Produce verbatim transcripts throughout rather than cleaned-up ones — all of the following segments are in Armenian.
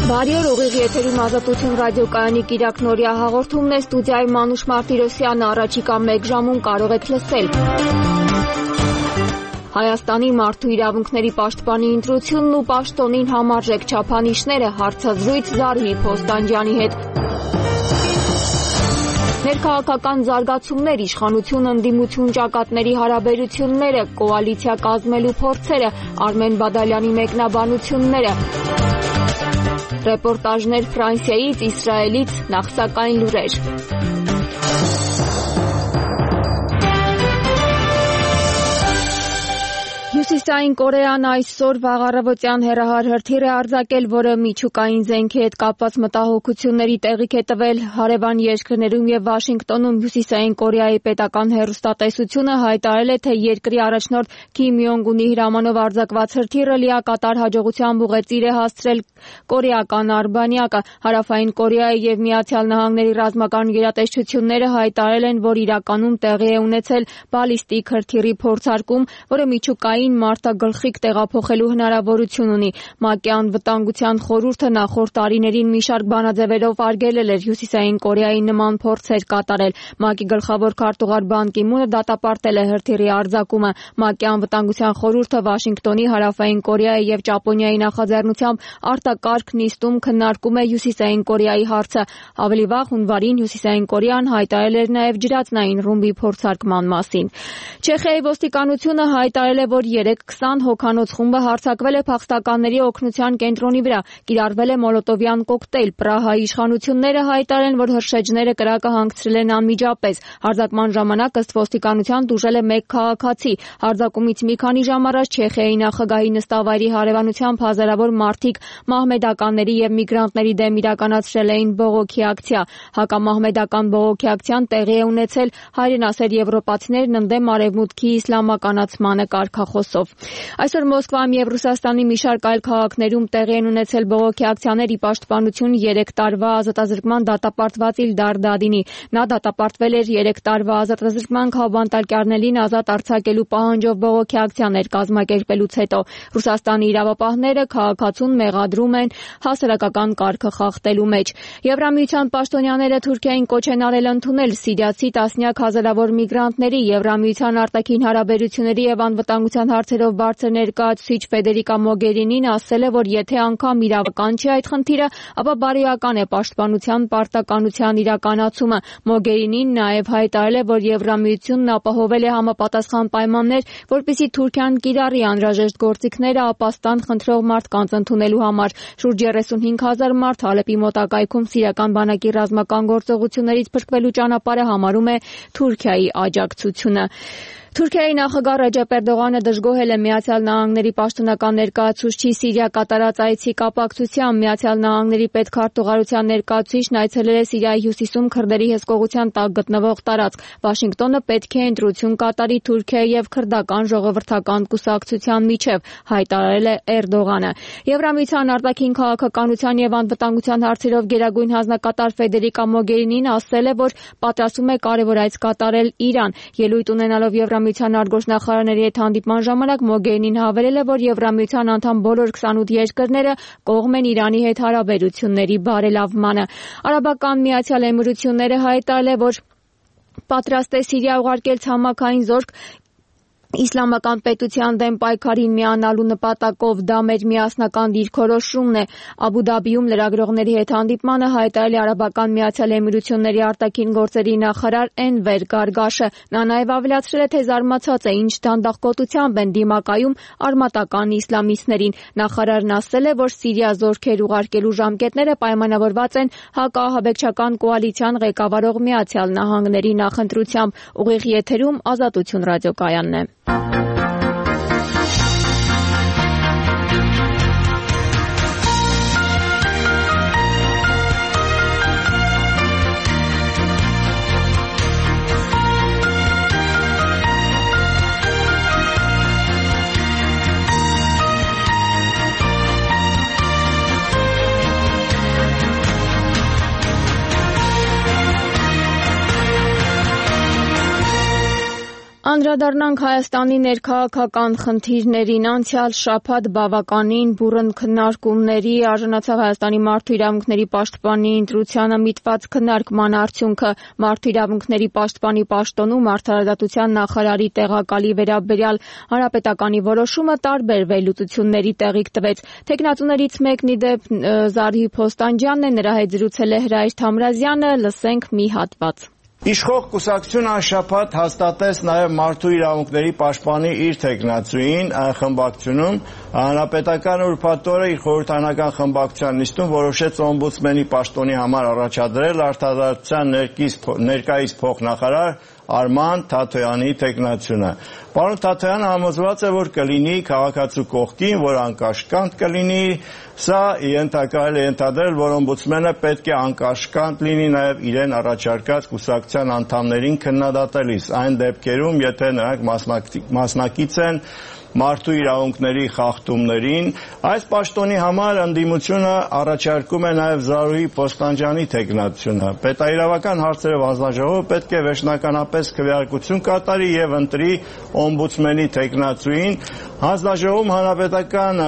Բարի օր, ուղիղ եթերում Ազատություն ռադիոկայանի կիրակնօրյա հաղորդումն է, ստուդիայում Մանուշ Մարտիրոսյանը, առաջիկա մեկ ժամում կարող եք լսել. Հայաստանի մարդու իրավունքների պաշտպանի ընտրությունն ու պաշտոնին համարժեք չափանիշները, հարցազրույց Զարուհի Փոստանջյանի հետ. Ներքաղաքական զարգացումներ, իշխանություն ընդդիմություն ճակատների հարաբերությունները, կոալիցիա կազմելու փորձերը, Արմեն Բադալյանի մեկնաբանությունները. Ռեպորտաժներ Ֆրանսիայից, Իսրայելից, նախ սակայն լուրեր. Հյուսիսային Կորեան այսօր վաղ առավոտյան հեռահար հրթիռ է արձակել, որը միջուկային զենքի հետ կապված մտահոգությունների տեղիք է տվել հարևան երկրներում եւ Վաշինգտոնում. Հյուսիսային Կորեայի պետական հեռուստատեսությունը հայտարարել է, թե երկրի առաջնորդ Քիմ Յոնգ Ունի հրամանով արձակված հրթիռը լիակատար հաջողությամբ ուղեծիր է հասցրել կորեական արբանյակը. Հարավային Կորեայի եւ Միացյալ Նահանգների ռազմական գերատեսչությունները հայտարարել են, որ իրականում տեղի է ունեցել բալիստիկ հրթիռի փորձարկում, որը միջուկային մարտագլխիկ տեղափոխելու հնարավորություն ունի. ՄԱԿ-ի անվտանգության խորհուրդը նախորդ տարիներին մի շարք բանաձևերով արգելել էր Հյուսիսային Կորեայի նման փորձեր կատարել. ՄԱԿ-ի գլխավոր քարտուղար Բան Կի Մունը դատապարտել է հրթիռի արձակումը. ՄԱԿ-ի անվտանգության խորհուրդը Վաշինգտոնի, Հարավային Կորեայի եւ Ճապոնիայի նախաձեռնությամբ արտակարգ նիստում քննարկում է Հյուսիսային Կորեայի հարցը. Ավելի վաղ հունվարին Հյուսիսային Կորեան հայտարարել էր նաեւ ջրածնային ռումբի փորձարկման մասին. Չեխիայի ոստիկանությունը հայտարարել է, որ երեկ քսան հոգանոց խումբը հարձակվել է փախստականների օգնության կենտրոնի վրա, կիրառվել է մոլոտովյան կոկտեյլ. Պրահայի իշխանությունները հայտարարել են, որ հրշեջները կրակը հանգցրել են անմիջապես. Հարձակման ժամանակ ըստ ոստիկանության տուժել է մեկ քաղաքացի. Հարձակումից մի քանի ժամ առաջ Չեխիայի նախագահի նստավայրի հարևանությամբ հազարավոր մարդիկ մահմեդականների եւ միգրանտների դեմ իրականացրել էին բողոքի ակցիա. Հակամահմեդական բողոքի ակցիան տեղի է ունեցել հայրենասեր եվրոպացիներն ընդդեմ արևմուտքի իսլամականացմանը կարգախոսով. Այսօր Մոսկվայում եւ Ռուսաստանի մի շարք այլ քաղաքներում տեղի են ունեցել բողոքի ակցիաներ ի պաշտպանություն երեք տարվա ազատազրկման դատապարտված Իլդար Դադինի. Նա դատապարտվել էր երեք տարվա ազատազրկման քաղբանտարկյալներին ազատ արձակելու պահանջով բողոքի ակցիաներ կազմակերպելուց հետո. Ռուսաստանի իրավապահները քաղաքացուն մեղադրում են հասարակական կարգը խախտելու մեջ. Եվրամիության պաշտոնյաները Թուրքիային կոչ են արել ընդունել սիրիացի տասնյակ հազարավոր միգրանտների. Եվրամիության արտաքին հարաբերությունների եւ անվտանգության հարցերով բարձր ներկայացուցիչ Ֆեդերիկա Մոգերինին ասել է, որ եթե անգամ իրավական չի այդ խնդիրը, ապա բարոյական է պաշտպանության պարտականության իրականացումը. Մոգերինին նաեւ հայտարարել է, որ Եվրամիությունն ապահովել է համապատասխան պայմաններ, որպեսզի Թուրքիան կիրառի անհրաժեշտ գործիքները ապաստան խնդրող մարդկանց ընդունելու համար. Շուրջ երեսունհինգ հազար մարդ Հալեպի մոտակայքում սիրիական բանակի ռազմական գործողություններից փրկվելու ճանապարհը համարում է Թուրքիայի աջակցությունը. Թուրքիայի նախագահ Ռեջեփ Էրդողանը դժգոհել է Միացյալ Նահանգների պաշտոնական ներկայացուցչի Սիրիա կատարած այցի կապակցությամբ. Միացյալ Նահանգների պետքարտուղարության ներկայացուցիչն այցելել է Սիրիայի հյուսիսում քրդերի հսկողության տակ գտնվող տարածք. Վաշինգտոնը պետք է ընտրություն կատարի Թուրքիայի եւ քրդական ժողովրդական կուսակցության միջև, հայտարարել է Էրդողանը. Եվրամիության արտաքին քաղաքականության եւ անվտանգության հարցերով գերագույն հանձնակատար Ֆեդերիկա Մոգերինին ասել է, որ պատրաստվում է կարևոր այց կատարել Իրան. Ելույթ ունենալով Եվրամիության արտգործնախարարների հետ հանդիպման ժամանակ Մոգերինին հավելել է, որ Եվրամիության անդամ բոլոր քսանութ երկրները կողմ են Իրանի հետ հարաբերությունների բարելավմանը. Արաբական Միացյալ Էմիրությունները հայտարարել է, որ պատրաստ է Սիրիա ուղարկել ցամաքային զորք Իսլամական պետության դեմ պայքարին միանալու նպատակով. դա մեր միասնական դիրքորոշումն է. Աբու Դաբիում լրագրողների հետ հանդիպմանը հայտարարել է Արաբական Միացյալ Էմիրությունների արտաքին գործերի նախարար Էնվեր Գարգաշը. Նա նաև ավելացրել է, թե զարմացած է ինչ դանդաղկոտությամբ են դիմակայում արմատական իսլամիստներին. Նախարարն ասել է, որ Սիրիա զորքեր ուղարկելու ժամկետները պայմանավորված են հակաահաբեկչական կոալիցիան ղեկավարող Միացյալ Նահանգների նախընտրությամբ. Ուղիղ եթերում Ազատություն ռադիոկայանն է. Անդրադառնանք Հայաստանի ներքաղաքական խնդիրներին։ Անցյալ շաբաթ բավականին բուռն քննարկումների արժանացավ Հայաստանի մարդու իրավունքների պաշտպանի ընտրությանը միտված քննարկման արդյունքը։ Մարդու իրավունքների պաշտպանի պաշտոնում արդարադատության նախարարի տեղակալի վերաբերյալ հանրապետականի որոշումը տարբեր վերլուծությունների տեղիք տվեց։ Թեկնածուներից մեկն ի դեպ Զարհի Փոստանջյանն է, նրա հետ զրուցել է Հրայր Թամրազյանը, լսենք մի հատված։ Իշխող կուսակցությունը անշաբաթ հաստատեց նաև մարդու իրավունքների պաշտպանի իր թեկնածուին խմբակցությունում, հանրապետական ուրբաթ օրը իր խորհրդարանական խմբակցության նիստում որոշեց օմբուդսմենի պաշտոնի համար առաջադրել արդարադատության ներկայիս փոխնախարար Արման Թաթոյանի թեկնածությունը։ Պարոն Թաթոյանը համոզված է, որ կլինի քաղաքացու կողքին, որ անկաշկանդ կլինի, սա կարելի է ենթադրել, որ օմբուդսմենը պետք է անկաշկանդ լինի նաև իրեն առաջարկած կուսակցության անդամներին քննադատելիս, այն դեպքերում, եթե նրանք մասնակից են մարդու իրավունքների խախտումներին։ Այս պաշտոնի համար ընդդիմությունը առաջարկում է նաև Զարուհի Փոստանջյանի թեկնածությունը։ Պետաիրավական հարցերով հանձնաժողովը պետք է վերջնականապես քվեարկություն կատարի եւ ընտրի օմբուդսմենի թեկնածուին։ Հանձնաժողովում հանրապետական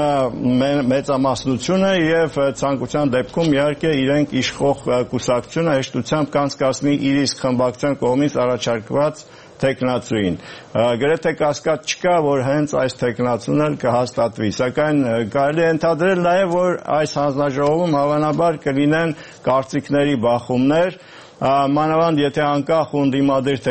մեծամասնությունը եւ ցանկության դեպքում իհարկե իրենք իշխող կուսակցությունը հեշտությամբ կանցկացնի իր իսկ խմբակցության կողմից առաջարկված թեկնածուին։ Գրեթե կասկած չկա, որ հենց այս թեկնածուն էլ կհաստատվի, սակայն կարելի է ենթադրել նաև, որ այս հանձնաժողովում հավանաբար կլինեն կարծիքների բախումներ, մանավանդ եթե անկախ ու ընդդիմադիր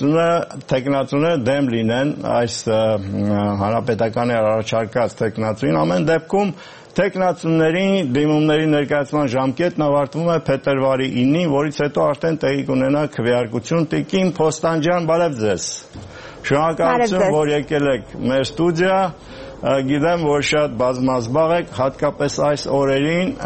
թեկնածուները դեմ լինեն այս հանրապետականի առաջարկած թեկնածուին, ամեն դեպքում թեկնածուների դիմումների ներկայացման ժամկետն ավարտվում է փետրվարի ինին, որից հետո արդեն տեղի կունենա քվեարկություն։ Տիկին Փոստանջյան, բարև ձեզ։ Շնորհակալություն, որ եկել եք մեր ստուդիա։ Գիտեմ, որ շատ բազմազբաղ եք, հատկապես այս օրերին։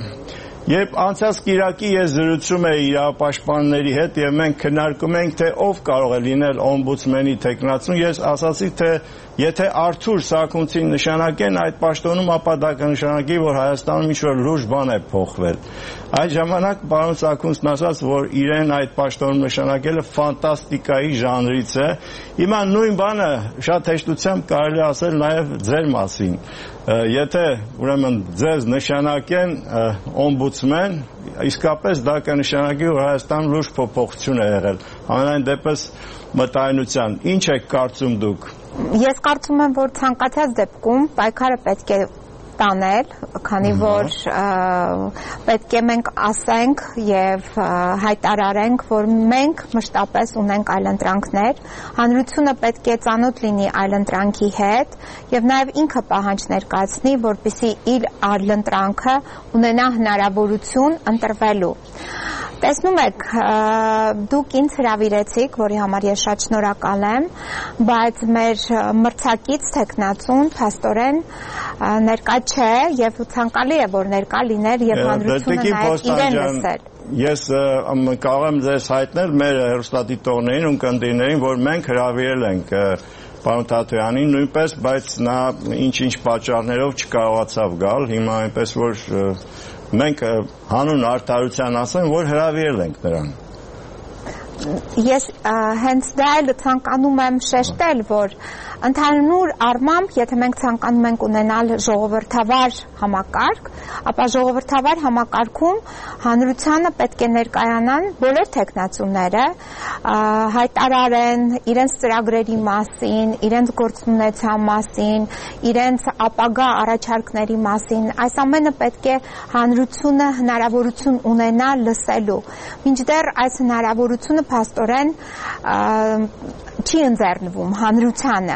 Երբ անցած կիրակի ես զրուցում էի իրավապաշտպանների հետ եւ մենք քննարկում ենք, թե ով կարող է լինել օմբուդսմենի թեկնածուն, ես ասացի, թե եթե Արթուր Սարգսյանին նշանակեն այդ պաշտոնում, ապա դա կնշանակի, որ Հայաստանում ինչ-որ լուրջ բան է փոխվել։ Այդ ժամանակ պարոն Սարգսյանն ասաց, որ իրեն այդ պաշտոնում նշանակելը ֆանտաստիկայի ժանրից է։ Հիմա նույն բանը շատ հեշտությամբ կարելի ասել նաև ձեր մասին։ Եթե ուրեմն ձեզ նշանակեն օմբուդսմեն, իսկապես դա կնշանակի, որ Հայաստանում լուրջ փոփոխություն է եղել։ Համենայն դեպս մտայնության։ Ինչ եք կարծում դուք։ Ես կարծում եմ, որ ցանկացած դեպքում պայքարը պետք է տանել, քանի որ պետք է մենք ասենք եւ հայտարարենք, որ մենք մշտապես ունենք այլընտրանքներ, հանրությունը պետք է ծանոթ լինի այլընտրանքի հետ եւ նաեւ ինքը պահանջ ներկայացնի, որպեսզի իր այլընտրանքը ունենա հնարավորություն ընտրվելու։ Տեսնում եք, դուք ինձ հրավիրեցիք, որի համար ես շատ շնորհակալ եմ, բայց մեր մրցակից թեկնածուն փաստորեն ներկա չէ եւ ցանկալի է, որ ներկա լիներ եւ հանրությունը նաեւ իրեն լսել։ Ես կարող եմ ձեզ հայտնել մեր հեռուստադիտողներին ու կնդիրներին, որ մենք հրավիրել ենք պարոն Թաթոյանին նույնպես, բայց նա ինչ-ինչ պատճառներով չկարողացավ գալ, հիմա այնպես որ մենք հանուն արդարության ասեմ, որ հրավիրել ենք նրան։ Ես հենց դա էլ ցանկանում եմ շեշտել, որ ընդհանուր առմամբ, եթե մենք ցանկանում ենք ունենալ ժողովրդավար համակարգ, ապա ժողովրդավար համակարգում հանրությանը պետք է ներկայանան բոլոր թեկնածուները, հայտարարեն իրենց ծրագրերի մասին, իրենց գործունեության մասին, իրենց ապագա առաջարկների մասին, այս ամենը պետք է հանրությունը հնարավորություն ունենա լսելու։ Մինչդեռ այս հնարավորությունը փաստորեն չի ընձեռնվում հանրությանը։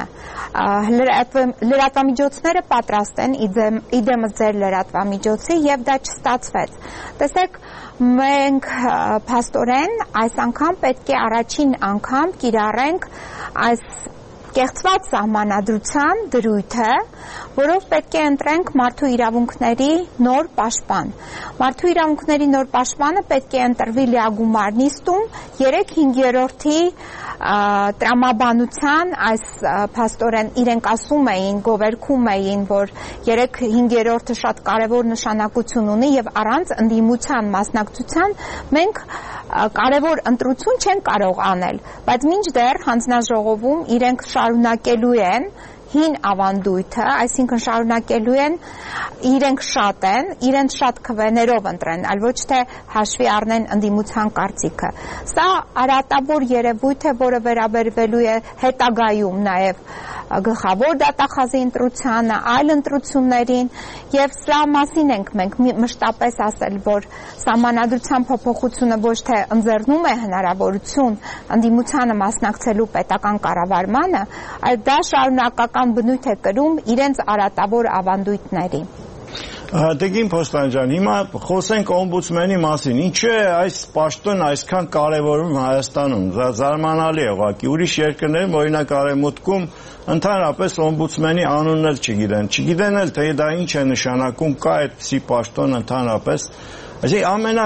Լրատվամիջոցները պատրաստ են իդեմս ձեր լրատվամիջոցի եւ դա չստացվեց։ Տեսեք, մենք փաստորեն այս անգամ պետք է առաջին անգամ կիրառենք այս կեղծված սահմանադրության դրույթը, որով պետք է ընտրենք մարդու իրավունքների նոր պաշտպան։ Մարդու իրավունքների նոր պաշտպանը պետք է ընտրվի լիագումար նիստում երեք հինգերորդի տրամաբանության, այս փաստորեն իրենք ասում էին, գովերքում էին, որ երեք հինգերորդը շատ կարևոր նշանակություն ունի եւ առանց ընդդիմության մասնակցության մենք կարևոր ընտրություն չեն կարող անել, բայց մինչդեռ հանձնաժողովում իրենք շարունակելու են հին ավանդույթը, այսինքն շարունակելու են իրենք շատ են, իրենց շատ քվեներով ընտրեն, այլ ոչ թե հաշվի առնեն ընդդիմության կարծիքը։ Սա արատավոր երևույթ է, որը վերաբերվելու է հետագայում նաև գլխավոր դատախազի ընտրությանը, այլ ընտրություններին, եւ սրա մասին ենք մենք մշտապես ասել, որ սահմանադրության փոփոխությունը ոչ թե ընձեռնում է հնարավորություն ընդդիմությանը մասնակցելու պետական կառավարմանը, այլ դա շարունակական բնույթ է կրում իրենց արատավոր ավանդույթների։ Տիկին Փոստանջան, հիմա խոսենք օմբուդսմենի մասին։ Ինչու է այս պաշտոնը այսքան կարևորում Հայաստանում։ Զարմանալի է ուղղակի։ Ուրիշ երկրներում, օրինակ Արևմուտքում, ընդհանրապես օմբուդսմենի անունն էլ չգիտեն։ Չգիտեն էլ, թե դա ինչ է նշանակում, կա այդպիսի պաշտոն ընդհանրապես։ Այսինքն ամենա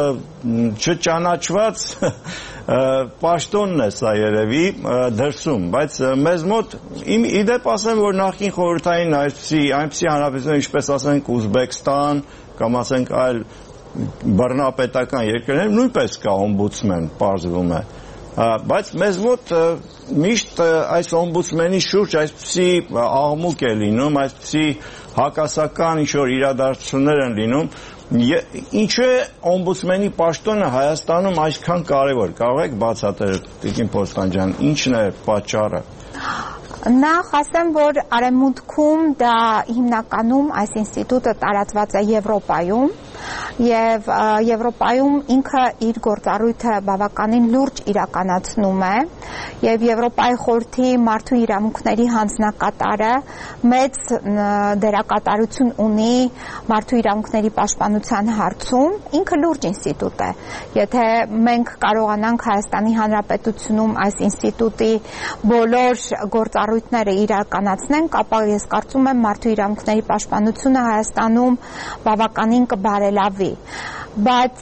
չճանաչված պաշտոնն է սա երևի դրսում, բայց մեզ մոտ իդեպ ասեմ, որ նախին խորհրդային այսպիսի այնպիսի հանրապետություն, ինչպես ասենք Ուզբեկստան կամ ասենք այլ բռնապետական երկրներ նույնպես կա օմբուդսմեն, պարզվում է, բայց մեզ մոտ միշտ այս օմբուդսմենի շուրջ այսպիսի աղմուկ է լինում, այսպիսի հակասական ինչ-որ իրադարձություններ են լինում։ Ինչու է օմբուդսմենի պաշտոնը Հայաստանում այսքան կարևոր, կարող եք բացատրել, Տիկին Փոստանջան, ինչն է պատճառը։ Նախ ասեմ, որ Արևմուտքում դա հիմնականում այս ինստիտուտը տարածված է Եվրոպայում եւ Եվրոպայում ինքը իր գործառույթը բավականին լուրջ իրականացնում է եւ Եվրոպայի խորհրդի մարդու իրավունքների հանձնակատարը մեծ դերակատարություն ունի մարդու իրավունքների պաշտպանության հարցում, ինքը լուրջ ինստիտուտ է։ Եթե մենք կարողանանք Հայաստանի Հանրապետությունում այս ինստիտուտի բոլոր գործառույթները իրականացնենք, ապա ես կարծում եմ մարդու իրավունքների պաշտպանությունը Հայաստանում բավականին կբարելավի։ Բայց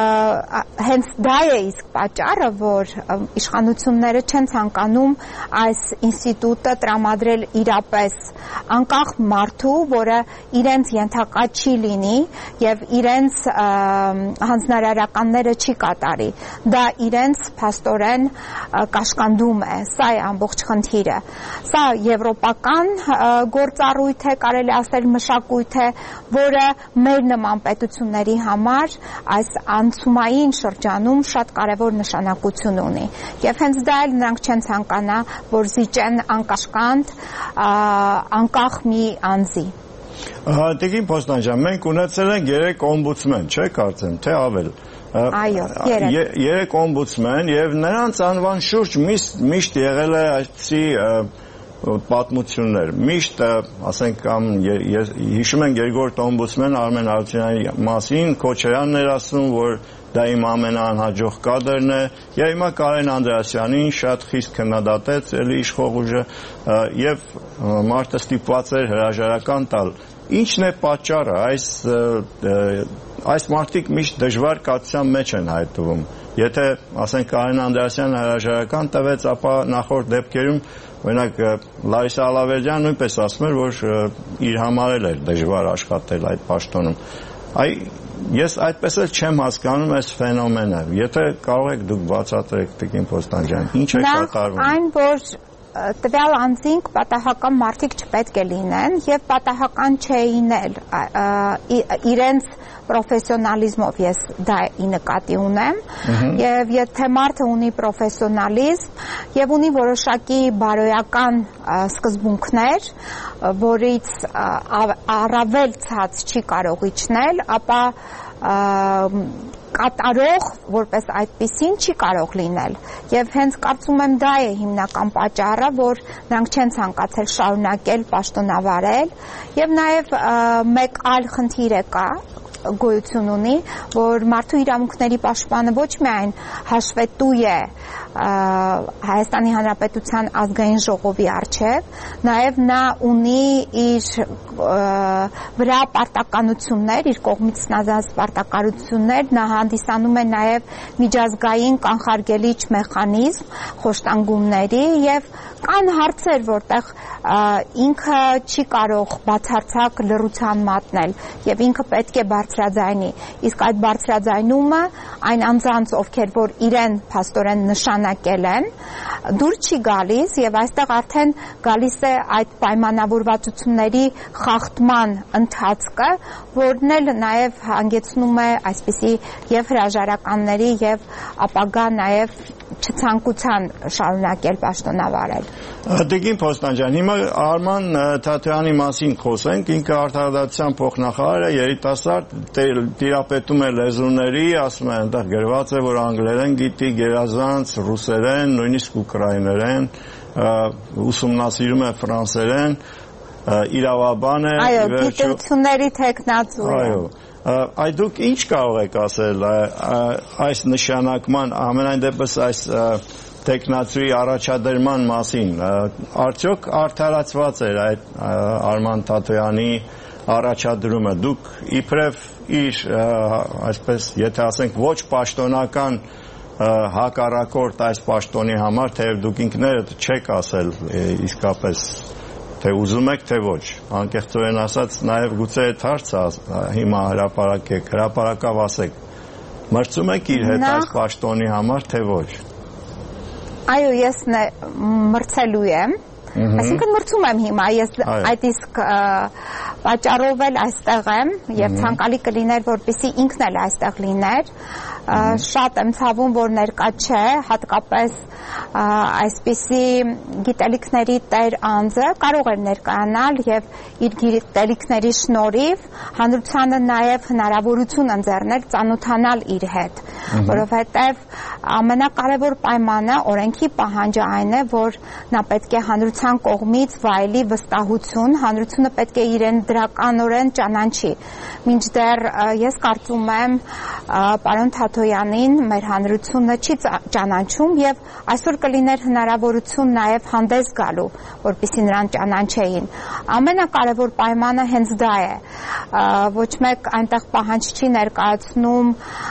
հենց դա է իսկ պատճառը, որ իշխանությունները չեն ցանկանում այս ինստիտուտը տրամադրել իրապես անկախ մարդու, որը իրենց ենթակա չի լինի եւ իրենց հանձնարարականները չի կատարի։ Դա իրենց փաստորեն կաշկանդում է, սա է ամբողջ խնդիրը։ Սա եվրոպական գործառույթ է, կարելի ասել մշակույթ է, որը մեր նման պետությունների համար այս անցումային շրջանում շատ կարևոր նշանակություն ունի։ Եվ հենց դա էլ նրանք չեն ցանկանա, որ զիջեն անկաշկանդ, անկախ մի անձի։ Տիկին Փոստանջան, մենք ունեցել ենք երեք օմբուդսմեն, չէ՞ կարծեմ, թե ավել։ Այո, երեք։ Երեք օմբուդսմեն եւ նրանց անվան շուրջ միշտ եղել է այսպիսի պատմություններ։ Միշտ, ասենք, կամ հիշում ենք երկրորդ օմբուդսմեն Արմեն Հարությունյանի մասին, Քոչարյանն էր ասում, որ դա իմ ամենաանհաջող կադրն է, եւ հիմա Կարեն Անդրեասյանին շատ խիստ քննադատեց էլի իշխող ուժը եւ մարդը ստիպված էր հրաժարական տալ։ Ինչն է պատճառը, այս այս մարդիկ միշտ դժվար կացության մեջ են հայտնվում։ Եթե, ասենք, Կարեն Անդրեասյանը հրաժարական տվեց, ապա նախորդ դեպքերում օրինակ Լարիսա Ալավերդյանը նույնպես ասում էր, որ իր համար էլ էր դժվար աշխատել այդ պաշտոնում։ Այ ես այդպես էլ չեմ հասկանում այս ֆենոմենը։ Եթե կարող եք դուք բացատրեք, Տիկին Փոստանջան, ինչ է կատարվում։ Այն, որ տվյալ անձինք պատահական մարդիկ չպետք է լինեն եւ պատահական չէին էլ իրենց պրոֆեսիոնալիզմով ես դա ի նկատի ունեմ եւ եթե մարդը ունի պրոֆեսիոնալիզմ եւ ունի որոշակի բարոյական սկզբունքներ, որից առավել ցած չի կարող իջնել, ապա կատարող որպես այդպիսին չի կարող լինել եւ հենց կարծում եմ դա է հիմնական պատճառը, որ նրանք չեն ցանկացել շարունակել պաշտոնավարել եւ նաեւ մեկ այլ խնդիր է կա գոյություն ունի, որ մարդու իրավունքների պաշտպանը ոչ միայն հաշվետու է Հայաստանի Հանրապետության ազգային ժողովի առջև, նաև նա ունի իր վրա պարտականություններ, իր կողմից ստանձնած պարտականություններ, նա հանդիսանում է նաև միջազգային կանխարգելիչ մեխանիզմ խոշտանգումների եւ կան հարցեր, որտեղ ինքը չի կարող բացարձակ լռության մատնել եւ ինքը պետք է բարձրաձայնի, իսկ այդ բարձրաձայնումը այն անձանց, ովքեր որ իրեն փաստորեն նշանակել են, դուր չի գալիս եւ այստեղ արդեն գալիս է այդ պայմանավորվածությունների խախտման ընթացքը, որն էլ նաեւ հանգեցնում է այսպիսի եւ հրաժարականների եւ ապագա նաեւ չցանկության շարունակել պաշտոնավարել։ Տիկին Փոստանջյան, հիմա Արման Թաթոյանի մասին խոսենք, ինքը արդարադատության փոխնախարար է, երիտասարդ, տիրապետում է լեզուների, ասում է այնտեղ գրված է, որ անգլերեն գիտի, գերազանց, ռուսերեն, նույնիսկ ուկրաիներեն, ուսումնասիրում է ֆրանսերեն, իրավաբան է։ Այո, գիտությունների թեկնածու է։ Այո։ Այդ դուք ինչ կարող եք ասել այս նշանակման, ամենայն դեպս այս տեխնացուի առաջադրման մասին, արդյոք արդարացված էր այդ Արման Թաթոյանի առաջադրումը, դուք իբրև իր, այսպես, եթե ասենք ոչ պաշտոնական հակառակորդ այս պաշտոնի համար, թեև դուք ինքներդ չեք ասել իսկապես թե ուզում եք, թե ոչ, անկեղծորեն ասած, նաև գուցե այդ հարցը հիմա հրապարակեք, հրապարակավ ասեք, մրցում եք իր հետ այս պաշտոնի համար, թե ոչ։ Այո, ես մրցելու եմ, այսինքն մրցում եմ հիմա, ես այդ իսկ պատճառով էլ այստեղ եմ եւ ցանկալի կլիներ, որպեսզի ինքն էլ այստեղ լիներ, շատ եմ ցավում, որ ներկա չէ, հատկապես այսպիսի գիտելիքների տեր անձը կարող էր ներկայանալ եւ իր գիտելիքների շնորհիվ հանրությանը նաեւ հնարավորություն ընձեռնել ծանոթանալ իր հետ, որովհետեւ ամենակարևոր պայմանը օրենքի պահանջը այն է, որ նա պետք է հանրության կողմից վայելի վստահություն, հանրությունը պետք է իրեն դրականորեն ճանաչի։ Մինչդեռ ես կարծում եմ պարոն Թաթոյանին մեր հանրությունը չի ճանաչում եւ այսօր կլիներ հնարավորություն նաեւ հանդես գալու, որպեսզի նրան ճանաչեին։ Ամենակարևոր պայմանը հենց դա է։ Ոչ մեկ այնտեղ պահանջ չի ներկայացնում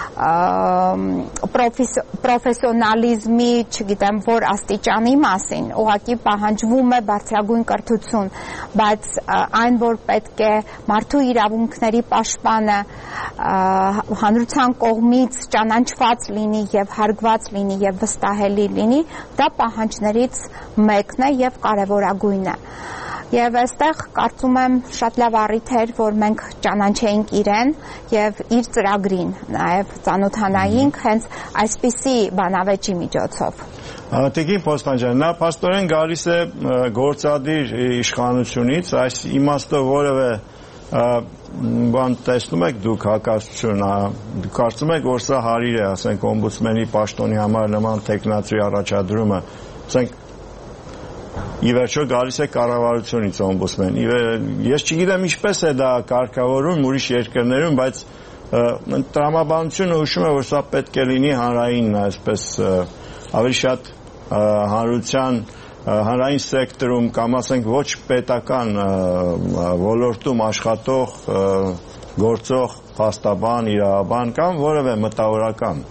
պրոֆեսիոնալիզմի, չգիտեմ, որ աստիճանի մասին, ուղղակի պահանջվում է բարձրագույն կրթություն, բայց այն, որ պետք է մարդու իրավունքների պաշտպանը հանրության կողմից ճանաչված լինի եւ հարգված լինի եւ վստահելի լինի, դա պահանջներից մեկն է եւ կարեւորագույնը։ Եվ այստեղ կարծում եմ շատ լավ առիթ էր, որ մենք ճանաչեինք իրեն եւ իր ծրագրին, նաեւ ծանոթանայինք հենց այսպիսի բանավեճի միջոցով։ Տիկին Փոստանջյան, նա փաստորեն գալիս է գործադիր իշխանությունից, այս իմաստով որևէ բան տեսնում եք դուք հակասություն, կարծում եք, որ սա հարիր է, ասենք օմբուդսմենի պաշտոնի համար նման տեխնացուի առաջադրումը, ասենք ի վերջո գալիս է կառավարությունից օմբուդսմեն։ Ես չգիտեմ ինչպես է դա կարգավորում ուրիշ երկրներում, բայց տրամաբանությունը հուշում է, որ սա պետք է լինի հանրային, այսպես ավելի շատ հանրության հանրային սեկտորում կամ ասենք ոչ պետական ոլորտում աշխատող գործող փաստաբան, իրավաբան կամ որևէ մտավորական։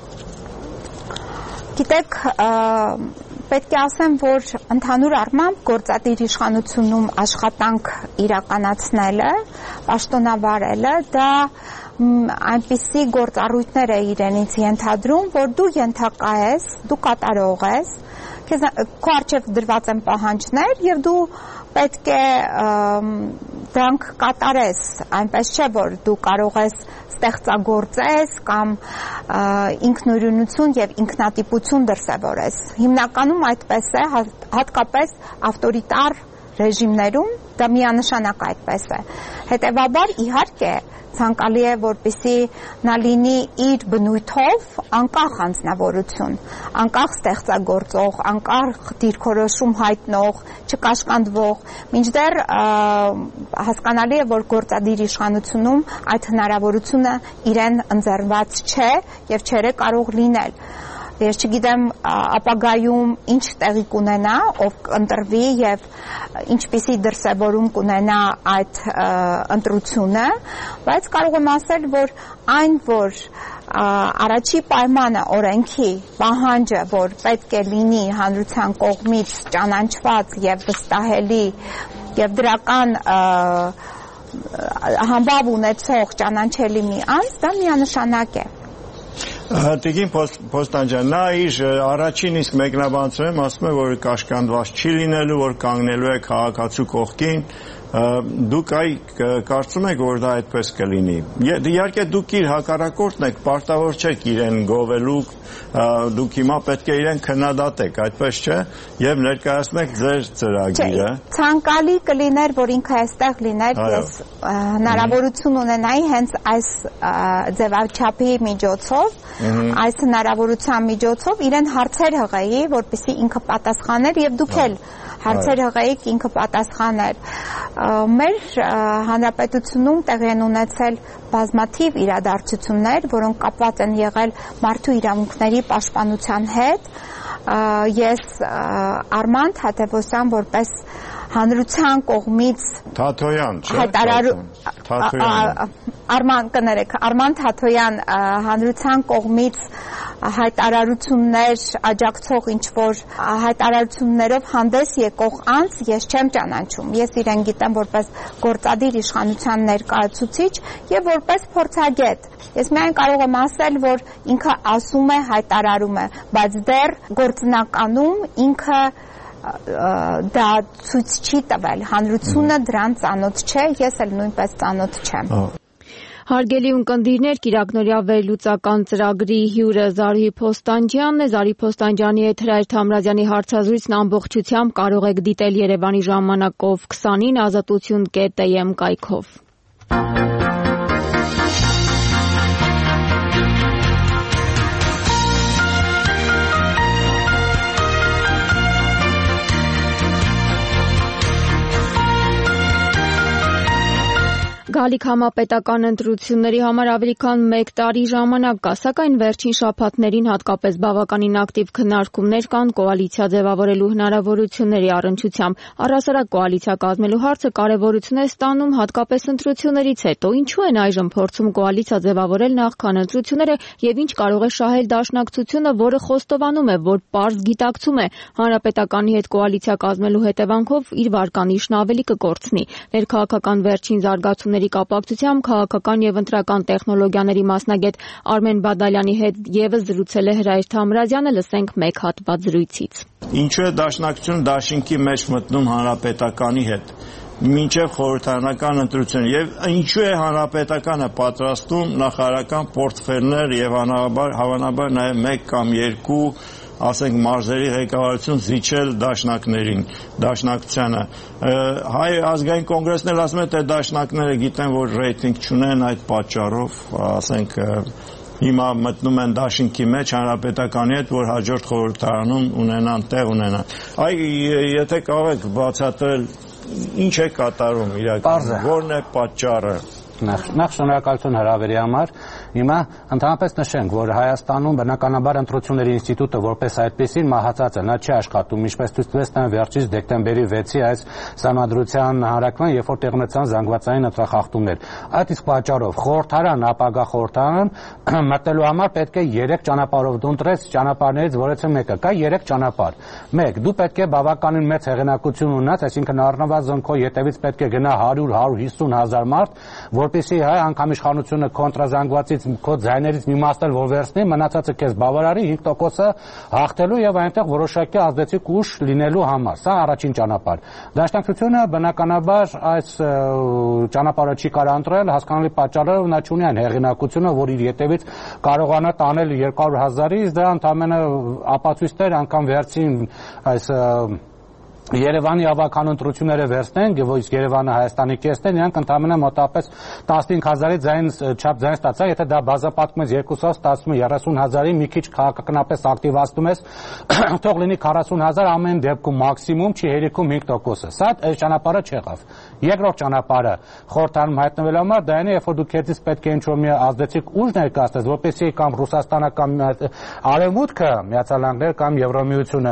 Գիտեք, պետք է ասեմ, որ ընդհանուր առմամբ գործադիր իշխանությունում աշխատանք իրականացնելը, պաշտոնավարելը, դա այնպիսի գործառույթներ է իրենից ենթադրում, որ դու ենթակա ես, դու կատարող ես, քո առջև դրված են պահանջներ եւ դու պետք է դրանք կատարես, այնպես չէ, որ դու կարող ես ստեղծագործես կամ ինքնուրույնություն եւ ինքնատիպություն դրսեւորես։ Հիմնականում այդպես է, հատկապես ավտորիտար ռեժիմներում դա միանշանակ այդպես է։ Հետևաբար իհարկե ցանկալի է, որպեսզի նա լինի իր բնույթով անկախ անձնավորություն, անկախ ստեղծագործող, անկախ դիրքորոշում հայտնող, չկաշկանդվող, մինչդեռ հասկանալի է, որ գործադիր իշխանությունում այդ հնարավորությունը իրեն ընձեռված չէ եւ չէր կարող լինել։ ես չգիտեմ ապագայում ինչ տեղի կունենա, ով կընտրվի եւ ինչպիսի դրսևորում կունենա այդ ընտրությունը, բայց կարող եմ ասել, որ այն, որ առաջի պայմանը օրենքի պահանջը, որ պետք է լինի հանրության կողմից ճանաչված եւ վստահելի եւ դրական համբավ ունեցող ճանաչելի մի անձ, դա միանշանակ է։ Տիկին Փոստանջյան, նա իր առաջին իսկ մեկնաբանությունում ասում է, որ կաշկանդված չի լինելու, որ կանգնելու է քաղաքացու կողքին, դուք այ կարծում եք, որ դա այդպես կլինի։ Իհարկե դուք իր հակառակորդն եք, պարտավոր չեք իրեն գովելու, դուք հիմա պետք է իրեն քննադատեք, այդպես չէ, եւ ներկայացնեք ձեր ծրագիրը։ Ցանկալի կլիներ, որ ինքը այստեղ լիներ, ես հնարավորություն ունենայի հենց այս ձևաչափի միջոցով, այս հնարավորության միջոցով իրեն հարցեր հղեի, որպեսզի ինքը պատասխաներ եւ դուք էլ հարցեր հղեիք ինքը պատասխաներ։ Մեր հանրապետությունում տեղի են ունեցել բազմաթիվ իրադարձություններ, որոնք կապված են եղել մարդու իրավունքների պաշտպանության հետ։ Ես Արման Թադևոսյան որպես հանրության կողմից Թաթոյան, չէ՞։ Թաթոյան։ Արման կներեք, Արման Թաթոյան հանրության կողմից հայտարարություններ աջակցող ինչ-որ հայտարարություններով հանդես եկող անձ ես չեմ ճանաչում։ Ես իրեն գիտեմ որպես գործադիր իշխանության ներկայացուցիչ եւ որպես փորձագետ։ Ես միայն կարող եմ ասել, որ ինքը ասում է, հայտարարում է, բայց դեռ գործնականում ինքը դա ցույց չի տվել, հանրությունը դրան ծանոթ չէ, ես էլ նույնպես ծանոթ չեմ։ Հարգելի ունկնդիրներ, Կիրակնօրյա վերլուծական ծրագրի հյուրը Զարուհի Փոստանջյանն է, Զարուհի Փոստանջյանի հետ Հրայր Թամրազյանի հարցազրույցն ամբողջությամբ կարող եք դիտել Երևանի ժամանակով քսանին ազատություն կետ am կայքով։ Գալիք համապետական ընտրությունների համար ավելի քան մեկ տարի ժամանակ կա, սակայն վերջին շաբաթներին հատկապես բավականին ակտիվ քննարկումներ կան կոալիցիա ձևավորելու հնարավորությունների առնչությամբ։ Առհասարակ կոալիցիա կազմելու հարցը կարևորություն է ստանում հատկապես ընտրություններից հետո։ Ինչու են այժմ փորձում կոալիցիա ձևավորել նախքան ընտրությունները եւ ինչ կարող է շահել դաշնակցությունը, որը խոստովանում է, որ պարզ գիտակցում է հանրապետականի հետ կոալիցիա կազմելու հետևանքով իր վարկանիշն ավելի կկորցնի։ Ներքաղաքական վերջին զարգացումների կապակցությամբ քաղաքական եւ ընտրական տեխնոլոգիաների մասնագետ Արմեն Բադալյանի հետ եւս զրուցել է Հրայր Թամրազյանը, լսենք մեկ հատված զրույցից։ Ինչու է դաշնակցությունը դաշինքի մեջ մտնում հանրապետականի հետ մինչև խորհրդարանական ընտրություն եւ ինչու է հանրապետականը պատրաստում նախարարական պորտֆելներ եւ հավանաբար նաեւ մեկ կամ երկու ասենք մարզերի ղեկավարություն զիջել դաշնակներին, դաշնակցությանը։ Հայ ազգային կոնգրեսն էլ ասում է, թե դաշնակները գիտեն, որ ռեյտինգ չունեն այդ պատճառով, ասենք հիմա մտնում են դաշինքի մեջ հանրապետականի հետ, որ հաջորդ խորհրդարանում ունենան, տեղ ունենան։ Այ եթե կարող եք բացատրել, ինչ է կատարում իրականում, որն է պատճառը։ Նախ շնորհակալություն հրավերի համար։ Հիմա ընդհանրապես նշենք, որ Հայաստանում բնականաբար ընտրությունների ինստիտուտը որպես այդպեսին մահացած է, նա չի աշխատում, ինչպես ցույց տվեց նա վերջից դեկտեմբերի վեցի այս Սահմանադրության հանրակրթան, երբ որ տեղ ունեցան զանգվածային ընտրախախտումներ։ Այդ իսկ պատճառով խորհրդարան, ապագա խորհրդարան մտնելու համար պետք է երեք ճանապարհով դու ընտրես ճանապարհներից որևէ մեկը, կա երեք ճանապարհ։ Մեկ, դու պետք է բավականին մեծ հեղինակություն ունենաս, այսինքն առնվազն քո ետևից պետք է գնա հարյուր հարյուր հիսուն հազար մարդ, որպեսզի հայ անգամ իշխանությունը կոնտրազանգվածից քո ձայներից մի մասն էլ որ վերցնի, մնացածը քեզ բավարարի հինգ տոկոսը հաղթելու եւ այնտեղ որոշակի ազդեցիկ ուժ լինելու համար։ Սա առաջին ճանապարհ։ Դաշնակցությունը բնականաբար այս ճանապարհը չի կարող ընտրել, հասկանալի պատճառով նա չունի այն հեղինակությունը, որ իր ետևից կարողանա տանել երկու հարյուր հազարից, դա ընդամենը ապացույցներ անգամ վերցին այս Երևանի ավական ընտրությունները վերցնենք, ոչ Երևանը Հայաստանի կեսն է, նրանք ընդամենը մոտավորապես տասնհինգ հազարի ձայն չափ ձայն ստացա, եթե դա բազապատկում ես երկուսով ստացվում է երեսուն հազարի, մի քիչ քաղաքականապես ակտիվացնում ես, թող լինի քառասուն հազար, ամեն դեպքում մաքսիմում չի հերիքում հինգ տոկոսը։ Սա այս ճանապարհը չեղավ։ Երկրորդ ճանապարհը խորհրդարանում հայտնվելու համար դա այն է, երբ որ դուք քեզից պետք է ինչ-որ մի ազդեցիկ ուժ ներկայացնես, որպեսզի կամ Ռուսաստանը կամ Արևմուտքը, Միացյալ Նահանգները կամ Եվրոմիությունը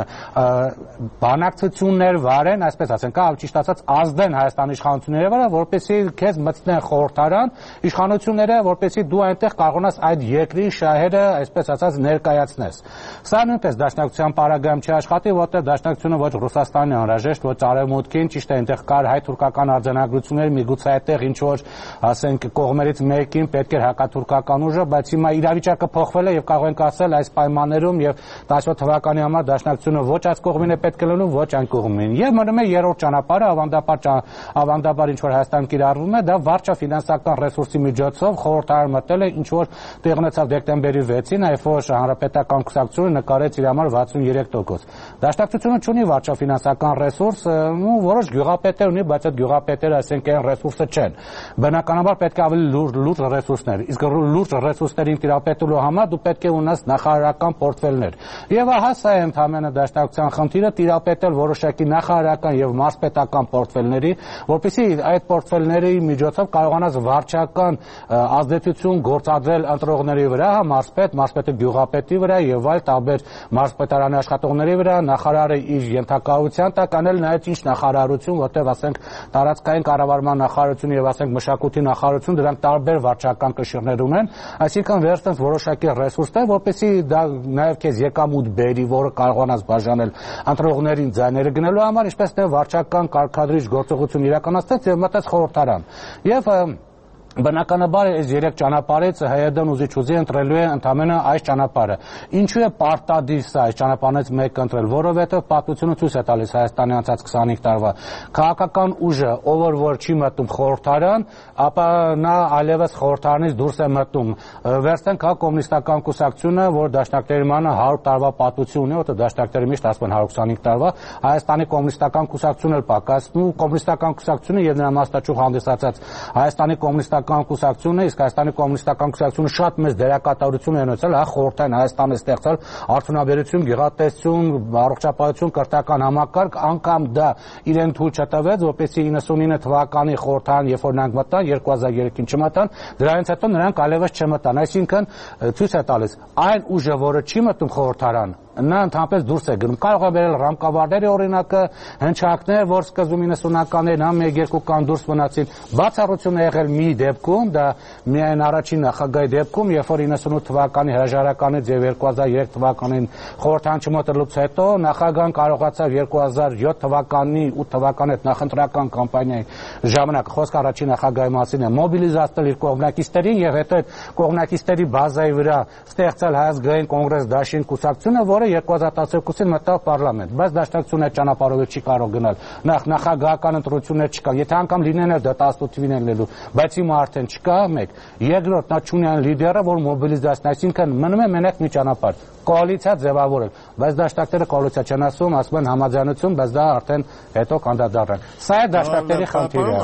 բանակցություններ վարեն, այսպես ասենք, կամ ճիշտ ասած ազդեն Հայաստանի իշխանությունների վրա, որպեսզի քեզ մտցնեն խորհրդարան իշխանությունները, որպեսզի դու այնտեղ կարողանաս այդ երկրի շահերը, այսպես ասած, ներկայացնես։ Սա նույնպես դաշնակցության պարագայում չի աշխատի, որտեղ դաշնակցությունը ոչ Ռուսաստանին անհրաժեշտ, ոչ Արևմուտքին, ճիշտ է, այնտեղ կար հայ-թուրքական արձանագրություններ, միգուցե այդտեղ ինչ որ, ասենք, կողմերից մեկին պետք էր հակաթուրքական ուժը, բայց հիմա իրավիճակը փոխվել է եւ կարող ենք ասել այս պայմաններում եւ տասնյոթ թվականի համար դաշնակցությունը ոչ այս կողմին է պետք է լինում, ոչ այն կողմին։ Եվ մնում է երրորդ ճանապարհը, ավանդաբար ավանդաբար ինչ որ Հայաստան կիրառվում է, դա վարչա-ֆինանսական ռեսուրսի միջոցով խորհրդարան մտել է, ինչ որ տեղ ունեցավ դեկտեմբերի վեցին, այբ որ հանրապետական կուսակցությունը նկարեց իր համար վաթսուներեք տոկոս։ Դաշնակցությունը ունի վարչա-ֆինանսական ռեսուրս, ու որոշ գյուղապետեր ունի, բայց այդ գյուղապետերը, ասենք, այն ռեսուրսը չեն։ Բնականաբար պետք է ավելի լուրջ ռեսուրսներ։ Իսկ լուրջ ռեսուրսներին տիրապետելու համար դու պետք է ունենաս նախարարական պորտֆելներ։ Եվ ահա սա է ընդհանրապես դաշնակցության խնդիրը՝ տիրապետել որոշակի նախարարական եւ մարզպետական պորտֆելների, որպեսզի այդ պորտֆելների միջոցով կարողանաս վարչական ազդեցություն գործադրել ընտրողների վրա, մարզպետ, մարզպետը գյուղապետի վրա եւ այլ տարբեր մարզպետարանի աշխատողների վրա, նախարարը իր ենթակայության տակ անել նաեւ ինչ նախարարություն, որտեղ ասենք տարածքային կառավարման նախարարություն եւ ասենք մշակույթի նախարարություն, դրանք տարբեր վարչական կշիռներ ունեն, այսինքն վերցնես որոշակի ռեսուրսներ, որպեսզի դա նաեւ քեզ եկամուտ բերի, որը կարողանաս բաժանել ընտրողներին ձայները գնելու համար, ինչպես նաև վարչական կարգադրիչ գործողություն իրականացնեց եւ մտած խորհրդարան։ Եվ Բնականաբար այս երեք ճանապարհից ՀՅԴ-ն ուզի չուզի ընտրելու է ընդամենը այս ճանապարհը։ Ինչու է պարտադիր սա այս ճանապարհից մեկը ընտրել, որովհետև պատմությունը ցույց է տալիս Հայաստանի անցած քսանհինգ տարվա քաղաքական ուժը, ով որ չի մտնում խորհրդարան, ապա նա այլևս խորհրդարանից դուրս է մտնում։ Վերցնենք հա կոմունիստական կուսակցությունը, որ դաշնակցների մանը հարյուր տարվա պատմություն ունի, որտեղ դաշնակցները միշտ ասում են հարյուր քսանհինգ տարվա, Հայաստանի կոմունիստական կուսակցությունը պակասնում, կոմունիստական կուսակցությունը եւ նրա մասնաճյուղ հանդիսացած Հայաստանի կոմունիստական կուսակցությունը, իսկ Հայաստանի կոմունիստական կուսակցությունը շատ մեծ դերակատարություն է ունեցել, հա խորհրդային Հայաստանը ստեղծել արդյունաբերություն, գյուղատնտեսություն, առողջապահություն, կրթական համակարգ, անգամ դա իրեն թույլ չտվեց, որպեսզի իննսունինը թվականի խորհրդարան, երբ որ նրանք մտան, երկու հազար երեքին չմտան, դրանից հետո նրանք այլևս չմտան, այսինքն ցույց է տալիս այն ուժը, որը չի մտնում խորհրդարան, նա ընդհանրապես դուրս է գնում։ Կարող է վերել ռամկավարների օրինակը, հնչակներ, որ սկզբում իննսունականներին համ մեկ-երկու կան դուրս մնացին։ Բացառություն է եղել մի դեպքում, դա միայն առաջին նախագահի դեպքում, երբ որ իննսունութ թվականի հրաժարականից եւ երկու հազար երեք թվականին խորհրդարան չմոտելուց հետո նախագահան կարողացավ երկու հազար յոթ թվականի ութ թվականի հետ նախընտրական կամպանիայի ժամանակ, խոսքը առաջին նախագահի մասին է, մոբիլիզացնել իր կողմնակիցներին եւ հետո այդ կողմնակիցների բազայի վրա ստեղծել Հայ ազգային կոնգրես դաշին կուսակցությունը, որը երկու հազար տասնյոթին մտավ պարլամենտ, բայց դաշնակցությունը այդ ճանապարհով չի կարող գնալ։ Նախ նախագահական ընտրություններ չկա, եթե անգամ լինեն էլ դա տասնութ թվին են լինելու, բայց հիմա արդեն չկա մեկ։ Երկրորդ նա չունի այն լիդերը, որ մոբիլիզացնի, այսինքն մնում է մենակ մի ճանապարհ՝ կոալիցիա ձևավորել, բայց դաշնակցները կոալիցիա չեն ասում, ասում են համաձայնություն, բայց դա արդեն հետո կանդադառնան։ Սա է դաշնակցների խնդիրը։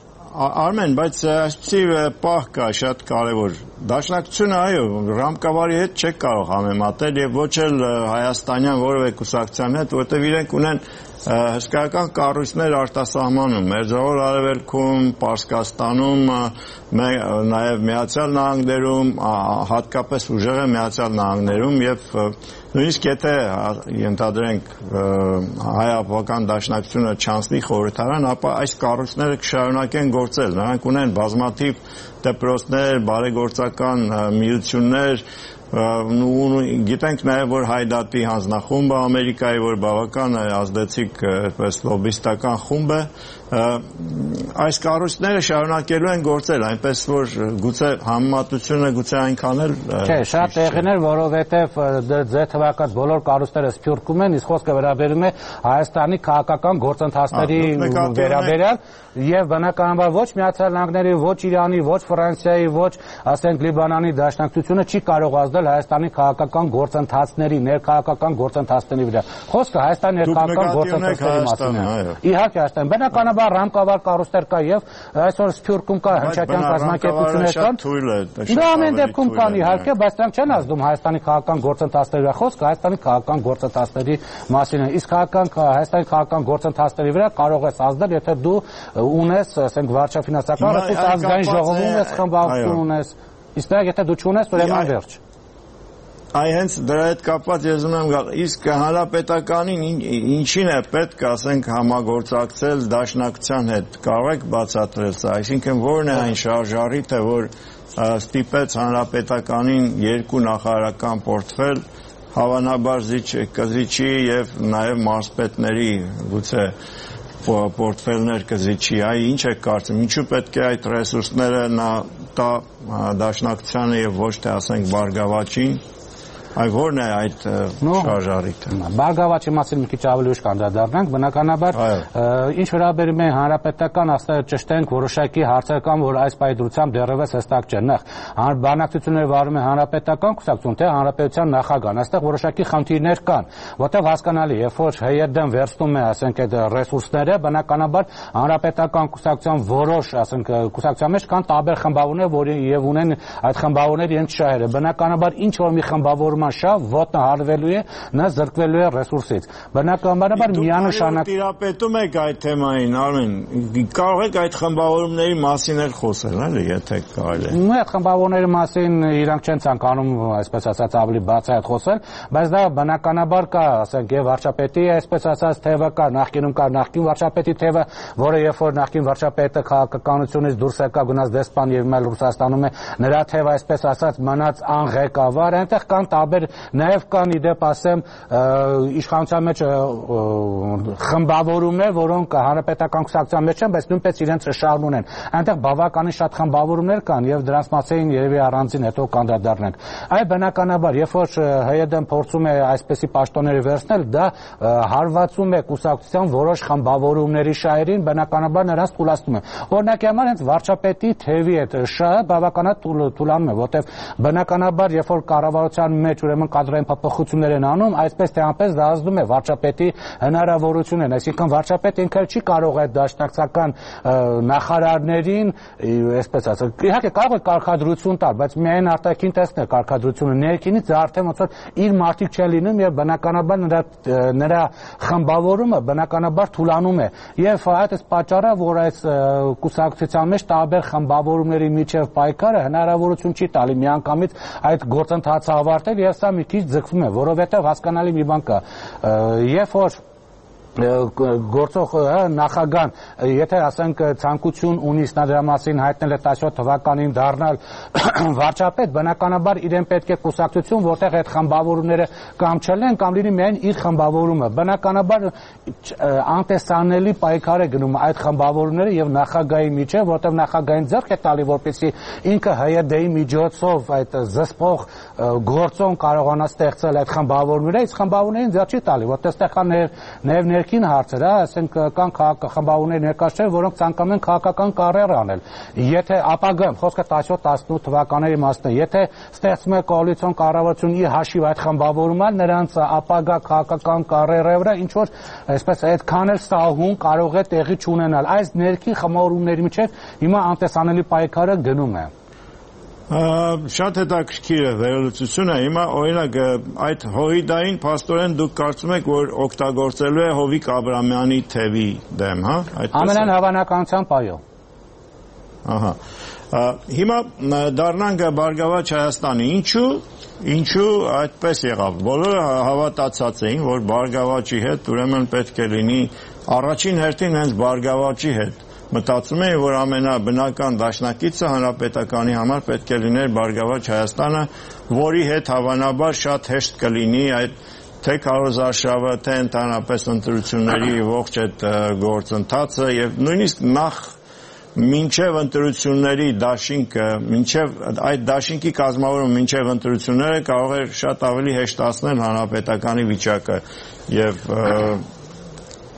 Արմեն, բայց այսպեսի պահ կա շատ կարևոր։ Դաշնակցությունը, այո, ռամկավարի հետ չեք կարող համեմատել եւ ոչ էլ հայաստանյան որևէ կուսակցության հետ, որտեղ իրենք ունեն հսկայական կառույցներ արտասահմանում, Մերձավոր Արևելքում, Պարսկաստանում, նաև Միացյալ Նահանգներում, հատկապես ուժեղ է Միացյալ Նահանգներում եւ նույնիսկ եթե ենթադրենք հայ-ապական դաշնակցությունը չանցնի խորհրդարան, ապա այս կառույցները կշարունակեն գործել, նրանք ունեն բազմաթիվ դպրոցներ, բարեգործական միություններ, ու գիտենք նաև որ Հայդատի հանձնախումբը Ամերիկայի, որ բավական ազդեցիկ այդպես լոբիստական խումբ է, այս կառույցները շարունակելու են գործել, այնպես որ գուցե համեմատությունը գուցե այնքան էլ չէ, շատ տեղիներ, որովհետև ձեր թվակած բոլոր կառույցները սփյուռքում են, իսկ խոսքը վերաբերում է Հայաստանի քաղաքական գործընթացների վերաբերյալ եւ բնականաբար ոչ Միացյալ Նահանգների, ոչ Իրանի, ոչ Ֆրանսիայի, ոչ ասենք Լիբանանի դաշնակցությունը չի կարող ազդել ազդել Հայաստանի քաղաքական գործընթացների, ներքաղաքական գործընթացների վրա։ Խոսքը Հայաստանի ներքաղաքական գործընթացների մասին է։ Իհարկե, Հայաստան բնականաբար ռամկավար կառույցներ կա եւ այսօր Սփյուռքում կա հնչակյան կազմակերպություններ կան։ Դա ամեն դեպքում կան իհարկե, բայց դրանք չեն ազդում Հայաստանի քաղաքական գործընթացների վրա։ Խոսքը Հայաստանի քաղաքական գործընթացների մասին է։ Իսկ քաղաքական Հայաստանի քաղաքական գործընթացների վրա կարող ես ազդել, եթե դու ունես, ասենք, վարչաֆինանսական ռեսուրս, ազգային ժողովում ես խմբավորություն ունես։ Իսկ դա եթե դու չունես, ուրեմն վերջ։ Այ հենց դրա հետ կապված ես ունեմ գալ, իսկ հանրապետականին ինչին է պետք, ասենք, համագործակցել դաշնակցության հետ, կարող եք բացատրել սա, այսինքն որն է այն շարժառիթը, որ ստիպեց հանրապետականին երկու նախարարական պորտֆել, հավանաբար կզիջի եւ նաեւ մարզպետների գուցե պորտֆելներ կզիջի, այ ինչ եք կարծում, ինչու պետք է այդ ռեսուրսները նա տա դաշնակցությանը եւ ոչ թե ասենք Բարգավաճին, այ որն է այդ շարժառիթը։ Բարգավաճի մասին մի քիչ ավելի ուշ կանդրադառնանք, բնականաբար ինչ վերաբերում է հանրապետական, աստղ ճշտենք որոշակի հարցեր կան, որ այս պայդրությամբ դեռևս հստակ չեն։ Նախ բանակցությունները վարում է հանրապետական կուսակցություն, թե հանրապետության նախագահն, այստեղ որոշակի խնդիրներ կան, որտեղ հասկանալի, երբ որ ՀՅԴ-ն վերցնում է, ասենք, այդ ռեսուրսները, բնականաբար հանրապետական կուսակցության որոշ, ասենք, կուսակցության մեջ կան տարբեր խմբավորներ, որ եւ ունեն այդ խմբավորները իրենց շահերը։ Բնականաբար ինչ որ մի խմբավորում շահ ոտնը հարվելու է, նա զրկվելու է ռեսուրսից։ Բնականաբար միանշանակ տիրապետում եք այդ թեմային, Արմեն, կարող եք այդ խմբավորումների մասին էլ խոսել, էլի, եթե կարելի է։ Ու այդ խմբավորումների մասին իրանք չեն ցանկանում, այսպես ասած, ավելի բացահայտ խոսել, բայց դա բնականաբար կա, ասենք, եւ վարչապետի, այսպես ասած, թևը կա, նախկինում կա նախկին վարչապետի թևը, որը երբ որ նախկին վարչապետը քաղաքականությունից դուրս եկավ, գնաց դեսպան եւ մել Ռուսաստանում է, նրա թևը, այսպես ասած, մնաց անղեկավար, այնտեղ կան տարբեր նաև կան իդեպ ասեմ իշխանության մեջ խմբավորումներ, որոնք հանրապետական կուսակցության մեջ են, բայց նույնպես իրենց շահն ունեն։ Այնտեղ բավականին շատ խմբավորումներ կան եւ դրանց մասին երևի առանձին հետո կանդրադառնանք։ Այ բնականաբար, երբ որ ՀՅԴ-ն փորձում է այսպեսի պաշտոնների վերցնել, դա հարվածում է կուսակցության որոշ խմբավորումների շահերին, բնականաբար նրանց թուլացնում է։ Օրինակի համար հենց վարչապետի թևի այդ շահը բավականին թուլանում է, որտեղ բնականաբար, երբ որ կառավարության մեջ ուրեմն կադրային փոփոխություններ են անում, այսպես թե այնպես դա ազդում է վարչապետի հնարավորություններին, այսինքն վարչապետը ինքը չի կարող այդ դաշնակցական նախարարներին, այսպես ասած, իհարկե կարող է կարգադրություն տալ, բայց միայն արտաքին տեսնել կարգադրությունը, ներքինից արդեն ոնց որ իր մարդիկ չեն լինում եւ բնականաբար նրա նրա խմբավորումը բնականաբար թուլանում է եւ այդ է պատճառը, որ այս կուսակցության մեջ տարբեր խմբավորումների միջև պայքարը հնարավորություն չի տալի միանգամից այդ գործընթացը ավարտել եւ սա մի քիչ ձգվում է, որովհետեւ հասկանալի մի բան կա, երբ որ գործող նախագահան, եթե ասենք ցանկություն ունի նա դրա մասին հայտնել է տասնյոթ թվականին դառնալ վարչապետ, բնականաբար իրեն պետք է կուսակցություն, որտեղ այդ խմբավորումները կամ չլեն, կամ լինի միայն իր խմբավորումը։ Բնականաբար անտեսանելի պայքար է գնում այդ խմբավորումները եւ նախագահի միջեւ, որտեղ նախագահին ձեռք է տալի, որպեսզի ինքը ՀՅԴ-ի միջոցով այդ զսպող գործոն կարողանա ստեղծել այդ խմբավորումները, իսկ խմբավորումներին ձեռք չի տալի, որտեղ ստեղ կան նաեւ ներքին հարցեր, ասենք կան խմբավորումների ներկայացուցիչներ, որոնք ցանկանում են քաղաքական կարիերա անել։ Եթե ապագայում խոսքը տասնյոթ տասնութ թվականների մասն է, եթե ստեղծում է կոալիցիոն կառավարություն իր հաշիվ այդ խմբավորումը, նրանց ապագա քաղաքական կարիերայի վրա ինչ որ այսպես այդքան էլ սահուն կարող է տեղի չունենալ։ Այս ներքին խմբավորումների միջև հիմա անտեսանելի պայքարը գնում է։ Շատ հետաքրքիր է վերլուծությունը, հիմա օրինակ այդ հովիդային փաստորեն դուք կարծում եք, որ օգտագործելու է Հովիկ Աբրամյանի թևի դեմ, հա? Ամենայն հավանականությամբ այո։ Ահա։ Հիմա դառնանք Բարգավաճ Հայաստանի, ինչու ինչու այդպես եղավ։ Բոլորը հավատացած էին, որ Բարգավաճի հետ ուրեմն պետք է լինի առաջին հերթին հենց Բարգավաճի հետ մտածում էին, որ ամենաբնական դաշնակիցը հանրապետականի համար պետք է լիներ Բարգավաճ Հայաստանը, որի հետ հավանաբար շատ հեշտ կլինի այդ թե քարոզարշավը, թե ընդհանրապես ընտրությունների ողջ այդ գործընթացը եւ նույնիսկ նախ մինչև ընտրությունների դաշինքը, մինչև այդ դաշինքի կազմավորումը մինչև ընտրությունները կարող է շատ ավելի հեշտացնել հանրապետականի վիճակը եւ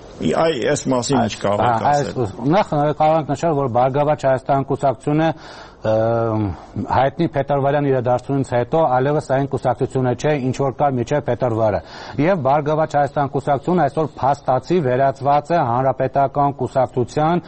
Այս մասին ինչ կարող եք ասել։ Նախ կարող ենք նշել, որ Բարգավաճ Հայաստան կուսակցությունը հայտնի Փետրվարյան իրադարձությունից հետո այլևս այն կուսակցությունը չէ, ինչ որ կար միջև Փետրվարը։ Եվ Բարգավաճ Հայաստան կուսակցությունը այսօր փաստացի վերածված է հանրապետական կուսակցության,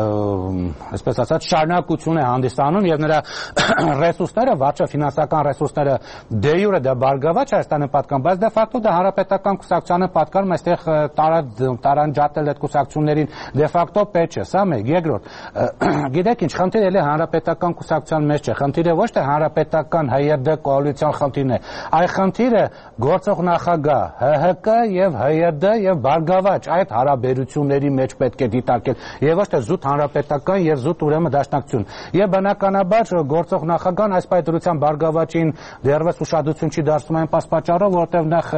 այսպես ասած, շարունակություն է հանդիսանում եւ նրա ռեսուրսները, վարչը ֆինանսական ռեսուրսները դե յուրե դա Բարգավաճ Հայաստանը պատկան, բայց դե ֆակտո դա հանրապետական կուսակցությանը պատկանում, այստեղ տարանջատել այդ կուսակցություններին դե ֆակտո պետք չէ, սա մեկ։ Երկրորդ, գիտեք ինչ, խնդիրը էլի հանրապետական կուսակցության մեջ չէ, խնդիրը ոչ թե հանրապետական Հայ Է Դե կոալիցիան խնդիրն է, այլ խնդիրը գործող նախագահ Հ Հ Կ եւ Հայ Է Դե եւ Բարգավաճ այդ հարաբերությունների մեջ պետք է դիտարկել եւ ոչ թե զուտ հանրապետական եւ զուտ ուրեմն դաշնակցություն։ Եվ բնականաբար գործող նախագահան այս պայծրության Բարգավաճին դեռևս ուշադրություն չի դարձնում այն պատճառով, որովհետեւ նախ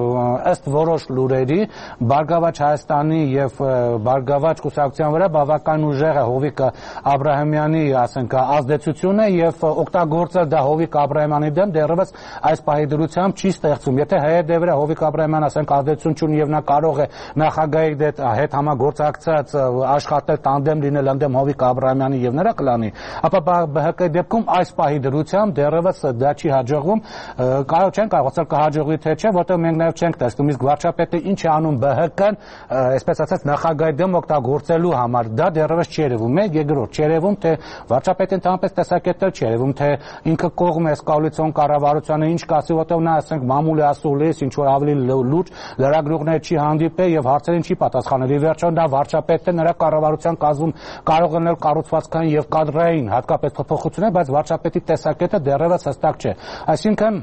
ըստ որոշ լուրերի Բարգավաճ Հայաստանի եւ Բարգավաճ կուսակցության վրա բավական ուժեղ է Հովիկ Աբրահամյանի, ասենք, ազդեցությունը եւ օգտագործել դա Հովիկ Աբրահամյանի դեմ դեռևս այս պահի դրությամբ չի ստեղծում։ Եթե Հայ Է Դե վրա Հովիկ Աբրահամյանը, ասենք, ազդեցություն չունի եւ նա կարող է նախագահի հետ համագործակցած աշխատել, տանդեմ լինել ընդդեմ Հովիկ Աբրահամյանի եւ նրա կլանի, ապա Բ Հ Կ-ի դեպքում այս պահի դրությամբ դեռևս դա չի հաջողվում, կարող չեն կարողացել կհաջողվի թե չէ, որտեղ մենք նաեւ չենք տեսնում իսկ վարչապետը ինչ է անում Բ Հ Կ-ն, այսպես ասած, նախագահի դեմ օգտագործելու համար, դա դեռևս չի երևում։ Մեկ երկրորդ, չի երևում թե վարչապետը ընդհանրապես տեսակետել չի երևում, թե ինքը կողմ է կոալիցիոն կառավարությանը ինչ կասի, որտեղ նա, ասենք, մամուլի ասուլիս, ինչ որ ավելի լուրջ լրագրողներ չի հանդիպել եւ հարցերին չի պատասխանել։ Ի վերջո դա վարչապետը նրա կառավարության կազմում կարող է նել կառուցվածքային եւ կադրային հատկապես փոփոխություններ, բայց վարչապետի տեսակետը դեռևս հստակ չէ։ Այսինքն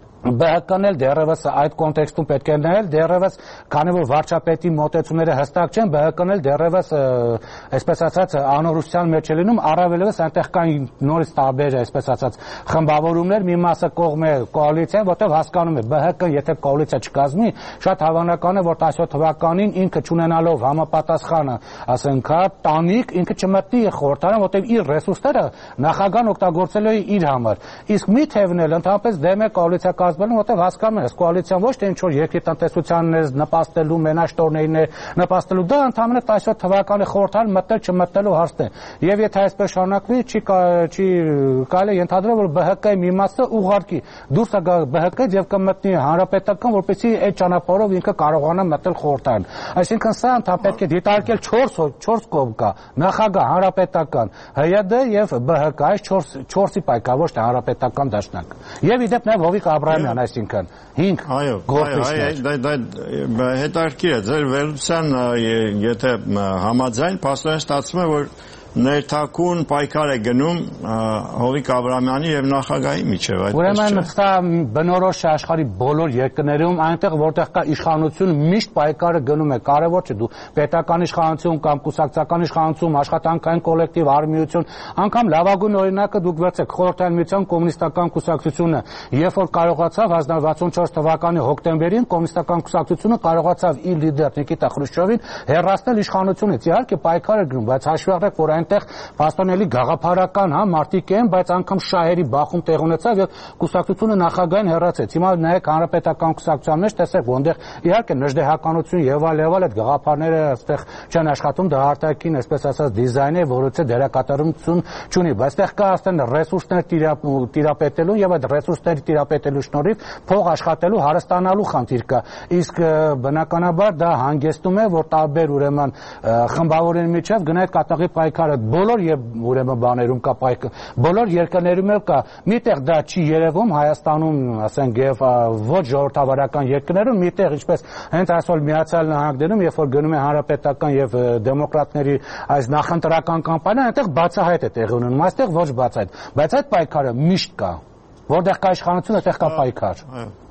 Բ Հ Կ-ն էլ դեռևս այդ կոնտեքստում պետք է նայել, դեռևս քանի որ վարչապետի մոտեցումները հստակ չեն, Բ Հ Կ-ն էլ դեռևս այսպես ասած անորոշության մեջ է լինում, առավելևս այնտեղ կան նորից տարբեր, այսպես ասած, խմբավորումներ, մի մասը կողմ է կոալիցիան, որտեղ հասկանում է Բ Հ Կ եթե կոալիցիա չկազմի, շատ հավանական է, որ տասնյոթ թվականին ինքը չունենալով համապատասխանը, ասենք, տանիք, ինքը չմտնի խորհրդարան, որտեղ իր ռեսուրսները նախագահն օգտագործել է իր համար։ Իսկ մի թևն էլ ընդհանրապես դեմ է կոալիցիա կազմելուն, որտեղ հասկանում ես կոալիցիան ոչ թե ինչ որ երկրի տնտեսությանն է նպաստելու, մենաշտորներին է նպաստելու, դա ընդհանրապես տասնյոթ թվականի խորհրդարան մտնել չմտնելու հարցն է։ Եվ եթե այսպես շարունակվի, չի չի կարելի ենթադրել, որ Բ Հ Կ-ի մի մասը ուղղակի դուրս է գա Բ Հ Կ-ից եւ կմտնի հանրապետական, որպեսզի այդ ճանապարհով ինքը կարողանա մտնել խորհրդարան։ Այսինքն սա ընդհանրապես պետք է դիտարկել չորս կողմ կա՝ նախագահ, հանրապետական, Հ Ե Դե եւ Բ Հ Կ, այս չորսի պայքար, ոչ թե հանրապետական դաշնակ։ Եվ իդեպ նաեւ Հովիկ Աբրահամյան, այսինքն հինգ գործիչներ։ Այո, դա հետաքրքիր է, ձեր վերլուծության եթե համաձայն, փաստորեն ստացվում է, որ ներթակուն պայքար է գնում Հովիկ Աբրահամյանի եւ նախագահի միջեւ, այդպես չէ։ Ուրեմն սա բնորոշ է աշխարհի բոլոր երկրներում, այնտեղ որտեղ կա իշխանություն, միշտ պայքարը գնում է, կարևոր չէ դու պետական իշխանություն կամ կուսակցական իշխանություն, աշխատանքային կոլեկտիվ, արմիություն, անգամ լավագույն օրինակը դուք վերցեք Խորհրդային Միության կոմունիստական կուսակցությունը, երբ որ կարողացավ վաթսունչորս թվականի հոկտեմբերին կոմունիստական կուսակցությունը կարողացավ իր լիդեր Նիկիտա Խրուշչովին հեռացնել իշխանությունից։ Իհարկե պայքար է գնում, բայց հաշվի առնեք, որ այնտեղ պաստոնելի գաղափարական, հա, մարդիկ են, բայց անգամ շահերի բախում տեղ ունեցավ եւ կուսակցությունը նախագահին հեռացեց։ Հիմա նայեք հանրապետական կուսակցության մեջ, տեսեք, որտեղ իհարկե նժդեհականություն եւ այլ եւ այլ այդ գաղափարները այստեղ չեն աշխատում, դա արտաքին, այսպես ասած, դիզայն է, որից է դերակատարություն չունի, բայց այստեղ կա աստեն ռեսուրսներ տիրապետելու եւ այդ ռեսուրսների տիրապետելու շնորհիվ փող աշխատելու, հարստանալու խնդիր կա։ Իսկ բնականաբար դա հանգեցնում է, որ տարբեր ուրեմն խմբավորների միջև գնահատ կատաղի պայքարը բոլոր եւ ուրեմն բաներում կա պայքար, բոլոր երկրներում էլ կա։ Միտեղ դա չի երևում Հայաստանում, ասենք, եւ ոչ ժողովրդավարական երկրներում, միտեղ ինչպես հենց այսօր Միացյալ Նահանգներում, երբ որ գնում է հանրապետական եւ դեմոկրատների այս նախընտրական կամպանիան, այնտեղ բացահայտ է տեղի ունենում, այստեղ ոչ բացահայտ, բայց այդ պայքարը միշտ կա, որտեղ կա իշխանություն, այդտեղ կա պայքար։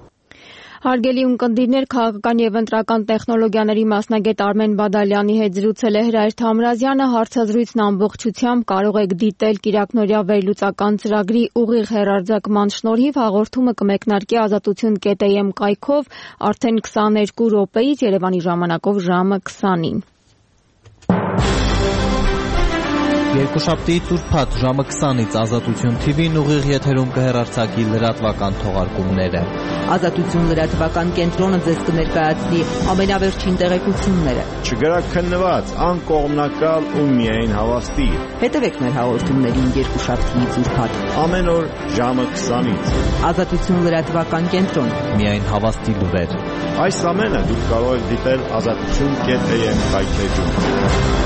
Հարգելի ունկնդիրներ, քաղաքական եւ ընտրական տեխնոլոգիաների մասնագետ Արմեն Բադալյանի հետ զրուցել է Հրայր Թամրազյանը, հարցազրույցն ամբողջությամբ կարող եք դիտել Կիրակնօրյա վերլուծական ծրագրի ուղիղ հեռարձակման շնորհիվ, հաղորդումը կմեկնարկի ազատություն կետ է էմ կայքով արդեն քսաներկու րոպեից Երևանի ժամանակով ժամը քսանին։ Երկուշաբթի Տուրփաթ ժամը քսանից Ազատություն Թի Վին ուղիղ եթերում կհեռարձակի լրատվական թողարկումները։ Ազատություն լրատվական կենտրոնը ձեզ կներկայացնի ամենավերջին տեղեկությունները։ Չգրաքննված, անկողմնակալ ու միայն հավաստի։ Հետևեք մեր հաղորդումներին երկուշաբթիից Ուրբաթ Ամեն օր ժամը քսանից։ Ազատություն լրատվական կենտրոն։ Միայն հավաստի լուրեր։ Այս ամենը դուք կարող եք դիտել ազատություն կետ էյ էմ կայքեջում։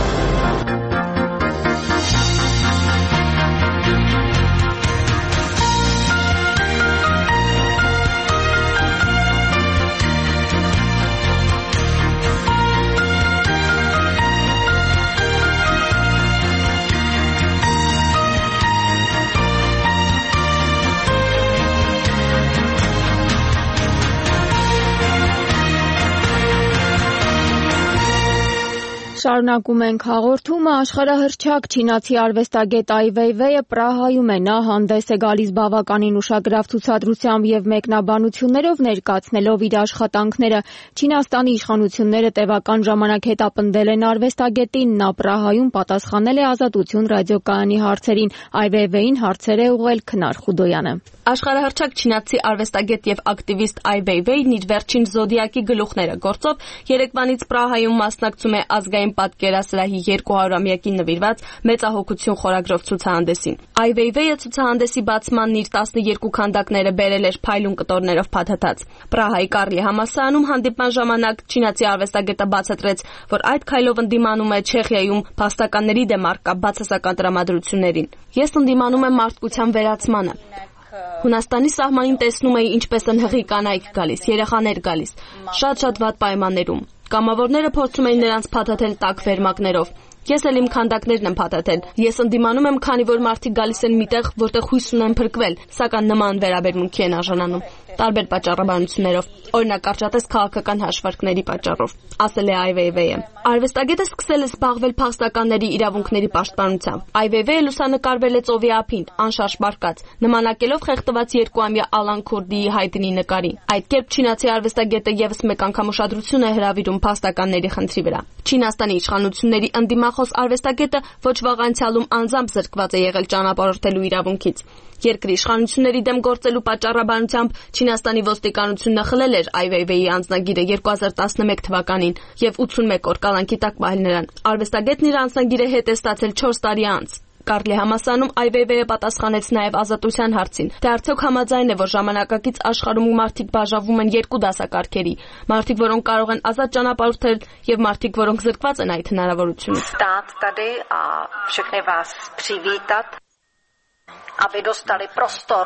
Շարունակում ենք հաղորդումը, աշխարհահռչակ չինացի արվեստագետ Այ Վեյվեյը Պրահայում է, նա հանդես է գալիս բավականին ուշագրավ ցուցադրությամբ եւ մեկնաբանություններով ներկայացնելով իր աշխատանքները։ Չինաստանի իշխանությունները տևական ժամանակ հետապնդել են արվեստագետին, նա Պրահայում պատասխանել է Ազատություն ռադիոկայանի հարցերին։ Այ Վեյվեյին հարցեր է ուղղել Քնար Խուդոյանը։ Աշխարհահռչակ չինացի արվեստագետ եւ ակտիվիստ Այ Վեյվեյն իր վերջին զոդիակի գլուխները գործով երեկվանից Պրահայում մասնակցում է ազգային պատկերասրահի երկուհարյուրամյակին նվիրված մեծահոգություն խորագրով ցուցահանդեսին։ Այ Վեյվեյը ցուցահանդեսի բացմանն իր տասներկու քանդակները բերել էր փայլուն կտորներով փաթաթած։ Պրահայի Կարլի համալսարանում հանդիպման ժամանակ չինացի արվեստագետը բացատրեց, որ այդ քայլով ընդդիմանում է Չեխիայում փաստականների դեմ առկա բացասական տրամադրություններին։ Ես ընդդիմանում եմ մարդկության վերացմանը։ Հունաստանի սահմանին տեսնում էի, ինչպես են հղի կանայք գալիս, երեխաներ գալիս, շատ-շատ վատ պայմաններում։ Կամավորները փորձում էին նրանց փաթաթել տաք վերմակներով։ Ես էլ իմ քանդակներն եմ փաթաթել։ Ես ընդդիմանում եմ, քանի որ մարդիկ գալիս են միտեղ, որտեղ հույս ունեն փրկվել, սակայն նման վերաբերմունքի են արժանանում տարբեր պատճառաբանություններով, օրինակ կարճատես քաղաքական հաշվարկների պատճառով, ասել է Այ Վեյվեյը։ Արվեստագետը սկսել է զբաղվել փախստականների իրավունքների պաշտպանությամբ։ Այ Վեյվեյը լուսանկարվել է ծովի ափին, անշարժ բարկած, նմանակելով խեղդված երկուամյա Ալան Քուրդիի հայտնի նկարին։ Այդ կերպ չինացի արվեստագետը եւս մեկ անգամ ուշադրություն է հրավիրում փախստականների խնդրի վրա։ Չինաստանի իշխանությունների ընդդիմախոս արվեստագետը ոչ վաղ անցյալում անձամբ զրկված է եղել ճանապարհորդելու իրավունքից։ Երկրի իշխանությունների դեմ գործելու պատճառաբանությամբ Չինաստանի ոստիկանությունը խլել էր Այ Վեյվեյի անձնագիրը երկու հազար տասնմեկ թվականին եւ ութսունմեկ օր կալանքի տակ պահել նրան։ Արվեստագետն իր անձնագիրը հետ է ստացել չորս տարի անց։ Կարլի համալսարանում Այ Վեյվեյը պատասխանեց նաև Ազատության հարցին, թե արդյոք համաձայն է, որ ժամանակակից աշխարհում մարդիկ բաժանվում են երկու դասակարգերի՝ մարդիկ, որոնք կարող են ազատ ճանապարհորդել, եւ մարդիկ, որոնք զրկված են այդ հնարավորությունից։ Stát tady a všechny vás přivítat, aby dostali prostor.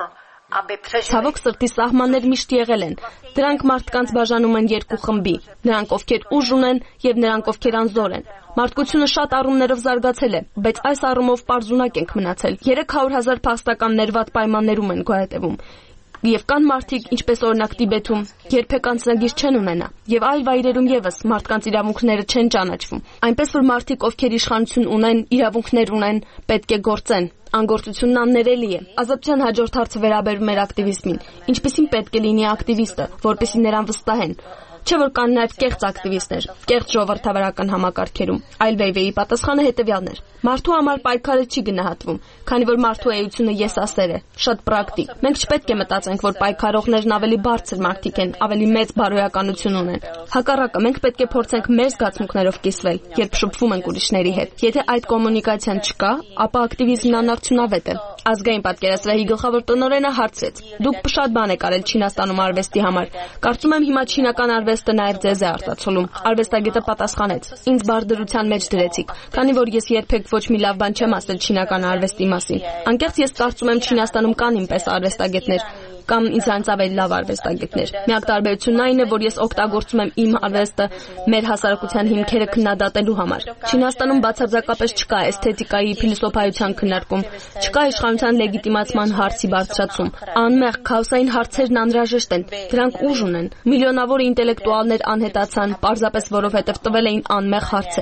Ցավոք սրտի սահմաններ միշտ եղել են։ Դրանք մարդկանց բաժանում են երկու խմբի՝ նրանք, ովքեր ուժ ունեն, եւ նրանք, ովքեր անզոր են։ Մարդկությունը շատ առումներով զարգացել է, բայց այս առումով պարզունակ ենք մնացել։ երեք հարյուր հազար փախստականներ վատ պայմաններում են գոյատևում։ Եվ կան մարդիկ, ինչպես օրինակ Տիբեթում, երբեք անձնագիր չեն ունենա, եւ այլ վայրերում եւս մարդկանց իրավունքները չեն ճանաչվում։ Այնպես որ մարդիկ, ովքեր իշխանություն ունեն, իրավունքներ ունեն, պետք է գործեն։ Անգործությունն աններելի է։ Ազատության հաջորդ հարցը վերաբերում էր ակտիվիզմին։ Ինչպիսին պետք է լինի ակտիվիստը, որպեսզի նրան վստահեն։ Չէ՞ որ կան նաև կեղծ ակտիվիստներ, կեղծ ժողովրդավարական համակարգերում։ Այ Վեյվեյի պատասխանը հետևյալն էր. Մարդու համար պայքարը չի գնահատվում, քանի որ մարդու էությունը եսասեր է, շատ պրակտիկ։ Մենք չպետք է մտածենք, որ պայքարողներն ավելի բարձր մարդիկ են, ավելի մեծ բարոյականություն ունեն։ Հակառակը, մենք պետք է փորձենք մեր զգացմունքներով կիսվել, երբ շփվում ենք ուրիշների հետ։ Եթե այդ կոմունիկացիան չկա, ապա ակտիվիզմն անարդյունավետ է։ Ազգային պատկերասրահի գլխավոր տնօրենը հարցրեց. Դուք շատ բան եք արել Չինաստանում արվեստի համար։ Կարծում եմ հիմա չինական արվեստը նաև ձեզ է արտացոլում։ Արվեստագետը պատասխանեց. Ինձ բարդրության մեջ դրեցիք, քանի որ ես երբեք ոչ մի լավ բան չեմ ասել չինական արվեստի մասին։ Անկեղծ ես կարծում եմ Չինաստանում կան ինպես արվեստագետներ կամ ինձանից ավելի լավ արվեստագետներ։ Միակ տարբերությունն այն է, որ ես օգտագործում եմ իմ արվեստը մեր հասարակության հիմքերը քննադատելու համար։ Չինաստանում բացարձակապես չկա էսթետիկայի, փիլիսոփայության քննարկում, չկա իշխանության լեգիտիմացման հարցի բարձրացում։ Անմեղ քաոսային հարցերն անհրաժեշտ են, դրանք ուժ ունեն։ Միլիոնավոր ինտելեկտուալներ անհետացան, պարզապես որովհետև տվել էին անմեղ հարցեր։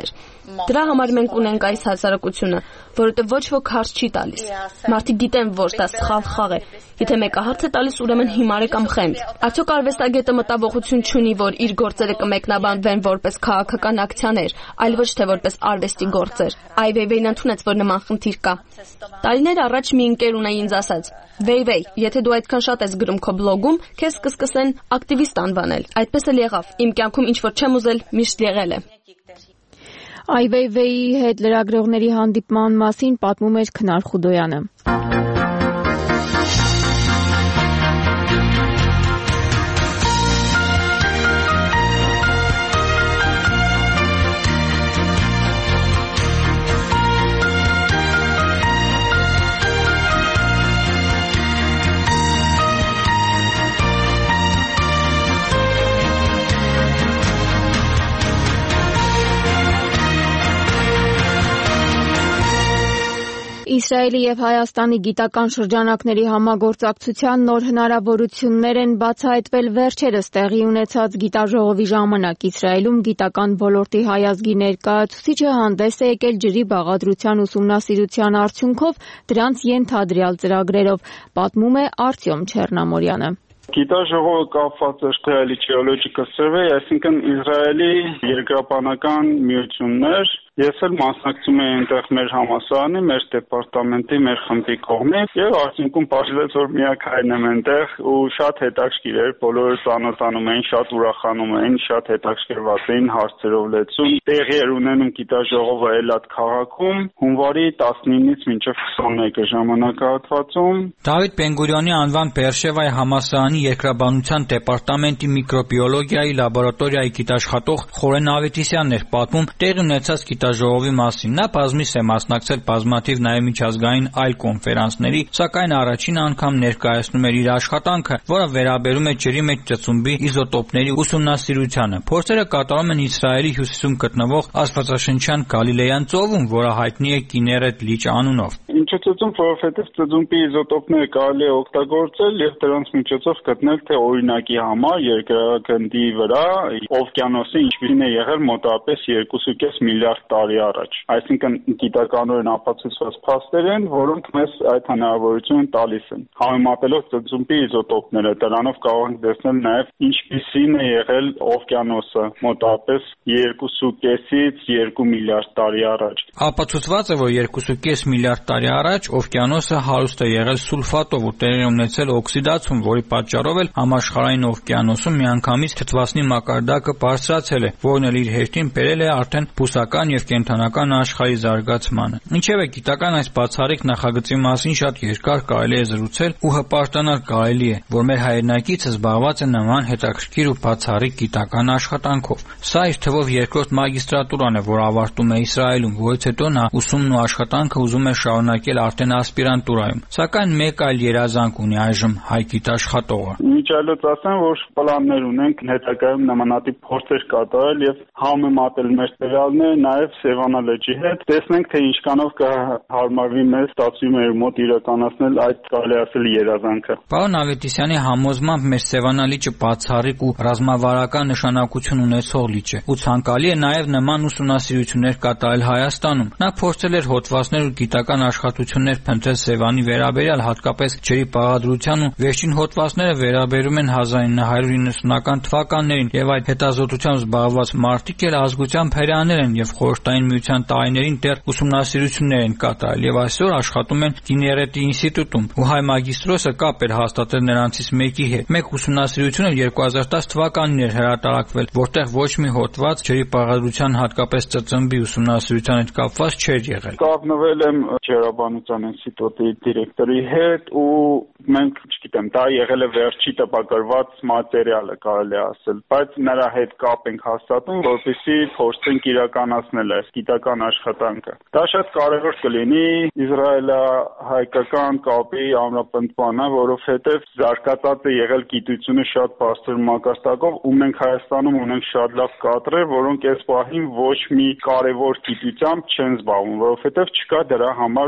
Դրա համար մենք ունենք այս հասարակությունը, որովհետև ոչ ոք հարց չի տալիս։ Մարդիկ գիտեն, որ դա սխալ խաղ է։ Եթե մեկը հարց է տալիս, ուրեմն հիմար է կամ խենթ։ Արդյոք արվեստագետը մտավախություն չունի, որ իր գործերը կմեկնաբանվեն որպես քաղաքական ակցիաներ, այլ ոչ թե որպես արվեստի գործեր։ Այ Վեյվեյն ընդունեց, որ նման խնդիր կա։ Տարիներ առաջ մի ընկեր ունեի ինձ ասաց. Վեյվեյ, եթե դու այդքան շատ ես գրում քո բլոգում, քեզ կսկսեն ակտիվիստ անվանել։ Այդպես էլ եղավ։ Իմ կյանքում ինչ որ չեմ ուզել, միշտ եղել է։ Այ Վեյվեյի հետ լրագրողների հանդիպման մասին պատմում էր Քնար Խուդոյանը։ Իսրայելի և Հայաստանի գիտական շրջանակների համագործակցության նոր հնարավորություններ են բացահայտվել վերջերս տեղի ունեցած գիտաժողովի ժամանակ։ Իսրայելում գիտական ոլորտի հայազգի ներկայացուցիչը հանդես է եկել ջրի բաղադրության ուսումնասիրության արդյունքով դրանց ենթադրյալ ծրագրերով, պատմում է Արտյոմ Չեռնամորյանը։ Գիտաժողովը կապված է Israeli Geological Survey, այսինքն Իսրայելի երկրաբանական միություններ։ Ես էլ մասնակցում եմ այնտեղ մեր համալսարանի, մեր դեպարտամենտի, մեր խմբի կողմից եւ արդյունքում պարզվեց, որ միակայինն եմ այնտեղ ու շատ հետաքրքիր էր, բոլորը ծանոթանում էին, շատ ուրախանում էին, շատ հետաքրքրված էին հարցերով լեցուն։ Տեղի էր ունենում գիտաժողովը Էլատ քաղաքում հունվարի տասնինից մինչև քսանմեկը ժամանակահատվածում։ Դավիթ Բեն-Գուրիոնի անվան Բերշևայի համալսարանի երկրաբանության դեպարտամենտի միկրոբիոլոգիայի լաբորատորիայի գիտաշխատող Խորեն Ավետիսյանն էր պատմում տեղի ունեցած գիտաժողովի մասին։ Նա բազմից է մասնակցել բազմաթիվ նաև միջազգային այլ կոնֆերանսների, սակայն առաջին անգամ ներկայացնում էր իր աշխատանքը, որը վերաբերում է ջրի մեջ ծծումբի իզոտոպների ուսումնասիրությանը։ Փորձերը կատարում են Իսրայելի հյուսիսում գտնվող աստվածաշնչյան Գալիլեյան ծովում, որը հայտնի է Կիներետ լիճ անունով։ Ինչու ծծումբ, որովհետև ծծումբի իզոտոպները կարելի է օգտագործել եւ դրանց միջոցով գտնել թե օրինակի համար երկրագնդի վրա օվկիանոսը ինչպիսին է եղել մոտավորապես երկու կես միլիարդ տարի առաջ։ Այսինքն գիտականորեն ապացուցված փաստեր են, որոնք մեզ այդ հնարավորությունը տալիս են։ Համեմատելով ծծումբի իզոտոպները, դրանով կարող ենք տեսնել նաև ինչպիսին է եղել օվկիանոսը մոտավորապես երկու կեսից երկու միլիարդ տարի առաջ։ Ապացուցված է, որ երկու կես միլիարդ տարի առաջ օվկիանոսը հարուստ է եղել սուլֆատով ու տեղի ունեցել օքսիդացում, որի պատճառով էլ համաշխարհային օվկիանոսում միանգամից թթվասնի մակարդակը բարձրացել է, որն էլ իր հերթին բերել է արդեն բուսական և կենդանական աշխարհի զարգացմանը։ Ինչևէ, գիտական այս բացառիկ նախագծի մասին շատ երկար կարելի է զրուցել ու հպարտանալ կարելի է, որ մեր հայրենակիցը զբաղված է նման հետաքրքիր ու բացառիկ գիտական աշխատանքով։ Սա իր թվով երկրորդ մագիստրատուրան է, որ ավարտում է Իսրայելում, որից հետո նա ուսումն ու աշխատանքը ուզում է շարունակել արդեն ասպիրանտուրայում։ Սակայն մեկ այլ երազանք ունի այժմ հայ գիտաշխատողը։ Միջայլոց ասեմ, որ պլաններ ունենք հետագայում նմանատիպ փորձեր կատարել եւ համեմատել մեր տվյալները նաև Սևանա լճի հետ։ Տեսնենք, թե ինչքանով կհարմարվի մեզ ստացվի մեր մոտ իրականացնել այդ կարելի ասել երազանքը։ Պարոն Ավետիսյանի համոզմամբ մեր Սևանա լիճը բացառիկ ու ռազմավարական նշանակություն ունեցող լիճ է ու ցանկալի է նաև նման ուսումնասիրություններ կատարել Հայաստանում։ Նա փորձել էր հոդվածներ ու գիտական աշխատություններ փնտրել Սևանի վերաբերյալ, հատկապես ջրի բաղադրության ու վերջին հոդվածները վերաբերում են հազար ինը հարյուր իննսունական թվականներին եւ այդ հետազոտությամբ զբաղված մարդիկ էլ ազգությամբ հրեաներ են եւ Խորհրդային Միության տարիներին դեռ ուսումնասիրություններ են կատարել եւ այսօր աշխատում են Կիներետի ինստիտուտում ու հայ մագիստրոսը կապ էր հաստատել նրանցից մեկի հետ։ Մեկ ուսումնասիրությունը երկու հազար տասը թվականին էր հրատարակվել, որտեղ ոչ մի հոդված ջրի բաղադրության, հատկապես ծծմբի ուսումնասիրության հետ կապված չէր եղել։ Կապնվել եմ ջրաբանության ինստիտուտի դիրեկտորի հետ ու մենք, չգիտեմ, դա եղել է վերջի տպագրված մատերիալը կարելի ասել, բայց նրա հետ կապ ենք հաստատում, որպեսզի փորձենք իրականացնել այս գիտական աշխատանքը։ Դա շատ կարևոր կլինի իսրայելա-հայկական կապի ամրապնդմանը, որովհետև զարգացած է եղել գիտությունը շատ բարձր մակարդակով ու մենք Հայաստանում ունենք շատ լավ կադրեր, որոնք այս պահին ոչ մի կարևոր գիտությամբ չեն զբաղվում, որովհետև չկա դրա համար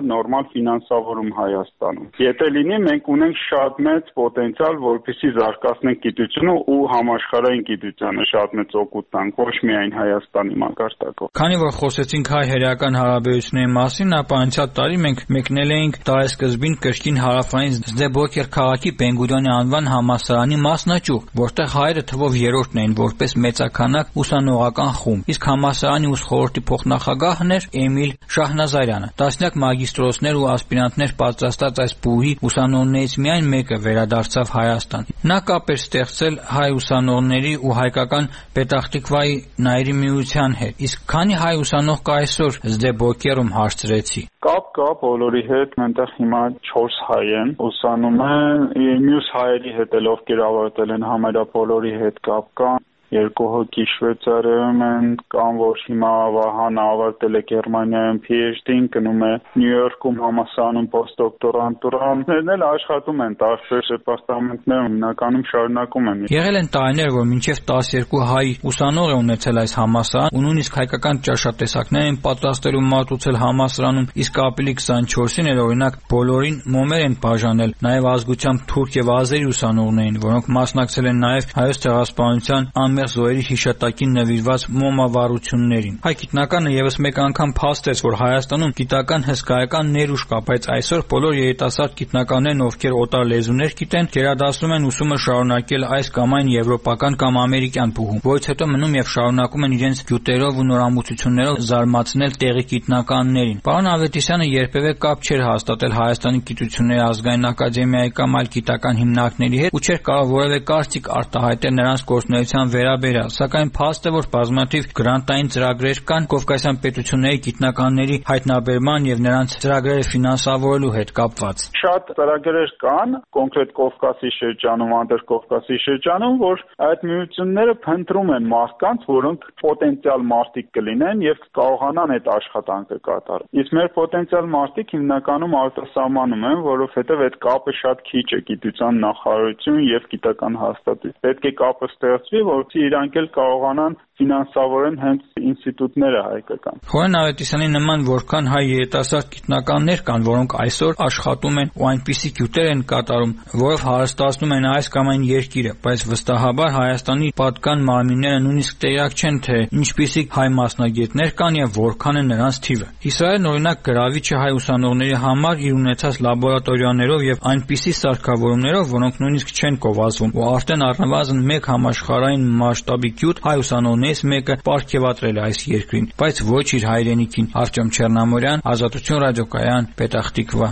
նորմալ ֆինանսավորում Հայաստանում։ Եթե լինի, մենք ունենք շատ մեծ պոտենցիալ, որպեսզի զարգացնենք գիտությունը ու համաշխարհային գիտությանը շատ մեծ օգուտ տանք, ոչ միայն Հայաստանի մակարդակով։ Քանի որ խոսեցինք հայ-հերական հարաբերությունների մասին, ապա անցյալ տարի մենք մեկնել էինք տարեսկզբին կրկին հարավային Զդեբոկեր քաղաքի Բեն-Գուրիոնի անվան համալսարանի մասնաճյուղ, որտեղ հայերը թվով երրորդն էին որպես մեծաքանակ ուսանողական խումբ, իսկ համալսարանի ուսխորհրդի փոխնախագահն էր Էմիլ Շահնազարյանը։ Տասնյակ մագիստրոսներ ու ասպիրանտներ պատրաստած այս բուհի ուսանողներից միայն մեկը վերադարձավ Հայաստան։ Նա կապ էր ստեղծել հայ ուսանողների ու հայկական Պետախտիկվայի Նայիրի միության հետ։ Իսկ քանի հայ ուսանող կա այսօր Զդեբոկերում, հարցրեցի։ Կապ կա բոլորի հետ, մենտեղ հիմա չորս հայ են ուսանում են, մյուս հայերի հետ էլ ովքեր ավարտել են համարյա բոլորի հետ կապ կա։ Երկու հոգի Շվեյցարիայում են, կամ որ հիմա Վահանը ավարտել է Գերմանիայում P H D-ին, գնում է Նյու Յորքում համալսարանում պոստդոկտորանտուրան։ Նրանք էլ աշխատում են տարբեր դեպարտամենտներում, հիմնականում շարունակում են։ Եղել են տարիներ, որ մինչև տասներկու հայ ուսանող է ունեցել այս համալսարան, ու նույնիսկ հայկական ճաշատեսակներ են պատրաստել ու մատուցել համալսարանում, իսկ ապրիլի քսանչորսին էլ օրինակ բոլորին մոմեր են բաժանել, նաև ազգությամբ թուրք եւ ազերի ուսանողներին, որոնք մասնակցել են նաև հայոց ցեղասպանության անմեղ զոհերի հիշատակին նվիրված մոմավառություններին։ Հայ գիտնականը եւս մեկ անգամ փաստեց, որ Հայաստանում գիտական հսկայական ներուժ կա, բայց այսօր բոլոր երիտասարդ գիտնականներն, ովքեր օտար լեզուներ գիտեն, գերադասում են ուսումը շարունակել այս կամ այն եվրոպական կամ ամերիկյան բուհում, որից հետո մնում եւ շարունակում են իրենց գյուտերով ու նորամուծություններով զարմացնել տեղի գիտնականներին։ Պարոն Ավետիսյանը երբևէ կապ չէր հաստատել Հայաստանի գիտությունների ազգային ակադեմիայի կամ այլ գիտական հիմնարկների հետ ու չէր կարող որևէ կարծիք արտահայտել նրանց գործունեության վերաբերյալ, սակայն փաստ է, որ բազմաթիվ գրանտային ծրագրեր կան կովկասյան պետությունների գիտնականների հայտնաբերման եւ նրանց ծրագրերը ֆինանսավորելու հետ կապված։ Շատ ծրագրեր կան, կոնկրետ Կովկասի շրջանում, Անդրկովկասի շրջանում, որ այդ միությունները փնտրում են մարդկանց, որոնք պոտենցիալ մարդիկ կլինեն եւ կարողանան այդ աշխատանքը կատարել։ Իսկ մեր պոտենցիալ մարդիկ հիմնականում արտասահմանում են, որովհետեւ այդ կապը շատ քիչ է գիտության նախարարություն եւ գիտական հաստատություն։ Պետք է կապը ստեղծվի, որ իրանք էլ կարողանան ֆինանսավորեն հենց ինստիտուտները հայկական։ Խորեն Ավետիսյանի նման որքան հայ երիտասարդ գիտնականներ կան, որոնք այսօր աշխատում են ու այնպիսի գյուտեր են կատարում, որով հարստացնում են այս կամ այն երկիրը, բայց վստահաբար Հայաստանի պատկան մարմինները նույնիսկ տեղյակ չեն, թե ինչպիսի հայ մասնագետներ կան եւ որքան է նրանց թիվը։ Իսրայելն օրինակ գրավիչ է հայ ուսանողների համար իր ունեցած լաբորատորիաներով եւ այնպիսի սարքավորումներով, որոնք նույնիսկ չեն գովազդվում, ու արդեն առնվազն մեկ համաշխարհային մասշտաբի գյուտ հայ ուսանողներից մեկը պարգևատրել է այս երկրին, բայց ոչ իր հայրենիքին։ Արտյոմ Չեռնամորյան, Ազատություն ռադիոկայան, Պետախտիկվա։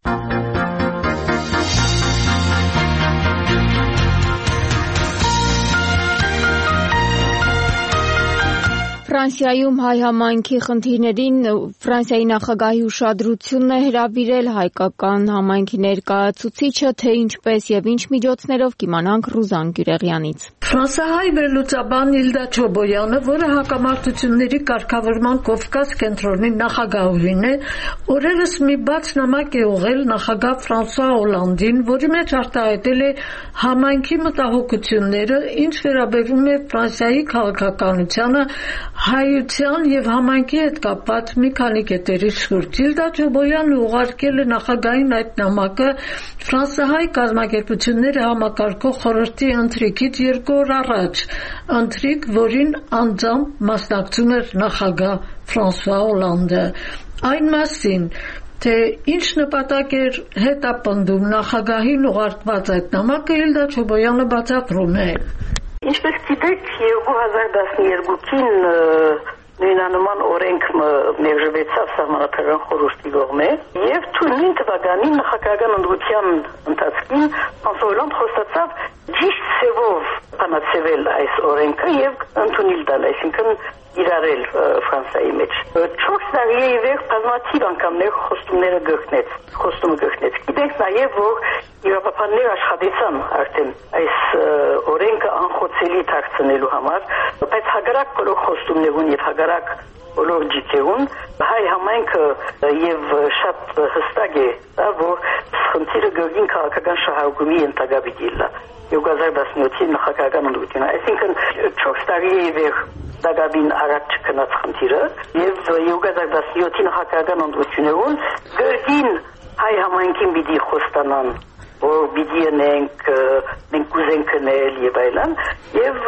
Ֆրանսիայում հայ համայնքի խնդիրներին Ֆրանսիայի նախագահի ուշադրությունն է հրավիրել հայկական համայնքի ներկայացուցիչը, թե ինչպես եւ ինչ միջոցներով կիմանանք Ռուզան Գյուրեղյանից։ Ֆրանսահայ վերլուծաբան Իլդա Չոբոյանը, որը հակամարտությունների կարգավորման Կովկաս կենտրոնի նախագահուհին է, օրերս մի բաց նամակ է ուղղել նախագահ Ֆրանսուଆ Օլանդին, որի մեջ արտահայտել է համայնքի մտահոգությունները, ինչ վերաբերում է Ֆրանսիայի քաղաքականությանը, հայության եւ համայնքի հետ կապված մի քանի կետերի շուրջ։ Իլդա Չոբոյանը ուղարկել է նախագահին այդ նամակը ֆրանսահայ կազմակերպությունները համակարգող խորհրդի ընթրիքից երկու օր առաջ, ընթրիք, որին անձամբ մասնակցում էր նախագահ Ֆրանսուଆ Օլանդը։ Այն մասին, թե ինչ նպատակ էր հետապնդում նախագահին ուղարկված այդ նամակը, Իլդա Չոբոյանը բացատրում է։ Ինչպես գիտեք, երկու հազար տասներկուին նույնանման օրենք ներժվեցավ Սահմանադրական խորհրդի կողմից եւ նույն թվականին նախագահական ընդդիմության ընթացքին Ֆրանսոյլанд խոստացավ ճիշտ սևով անացվել այս օրենքը եւ ընդունել տալ, այսինքն իրարել Ֆրանսիայի մեջ։ Չորս տարի է իվեր բազմաթիվ անգամներ խոստումները գտնեց, խոստումը գտնեց։ Գիտենք նաեւ, որ Եվրոպաներ աշխատեցան արդեն այս օրենքը անխոցելի դարձնելու համար, բայց հակառակ բոլոր խոստումներուն եւ հակառակ բոլոր ջիքերուն հայ համայնքը եւ շատ հստակ է, որ խնդիրը գերին քաղաքական շահարկումի ենթակա դիլա երկու հազար տասնյոթի նախագահական ընդդիմությունը, այսինքն չորս տարի է վեր դագաբին առաջ չքնած խնդիրը եւ երկու հազար տասնյոթի նախագահական ընդդիմություններուն գերին հայ համայնքին պիտի խոստանան որ պիտի ենք մենք կուզենք քնել եւ այլն եւ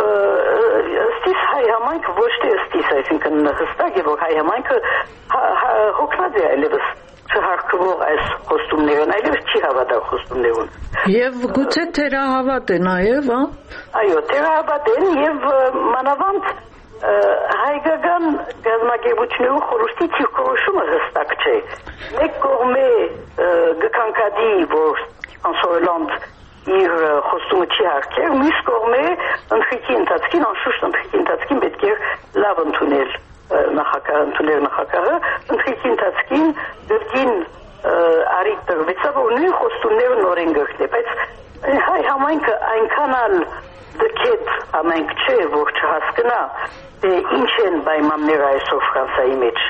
ըստիս հայ համայնքը ոչ թե ըստիս այսինքն հստակ է որ հայ համայնքը հոգնած է այլևս չհարկվող այս խոստումներն այլևս չի հավատալ խոստումներուն եւ գուցե թերահավատ է նաեւ հա այո թերահավատ են եւ մանավանդ հայկական գազམ་ագերբությունների խորհրդի ցիրկորոշումը հստակ չէ մեկ կողմը գքանքադի որ Անսորելանդ իր խոստումը չի հարկեր, մյուս կողմը ընթրիքի ընթացքին, անշուշտ ընթրիքի ընթացքին պետք է լավ ընդունել նախագահը, ընդունել նախագահը, ընթրիքի ընթացքին դրդին արիք տրվեցավ, որ նույն խոստումները նորեն գրկն է, բայց հայ համայնքը այնքան ալ դքետ համայնք չէ, որ չհասկնա, թե ինչ են պայմանները այսօր Ֆրանսայի մեջ։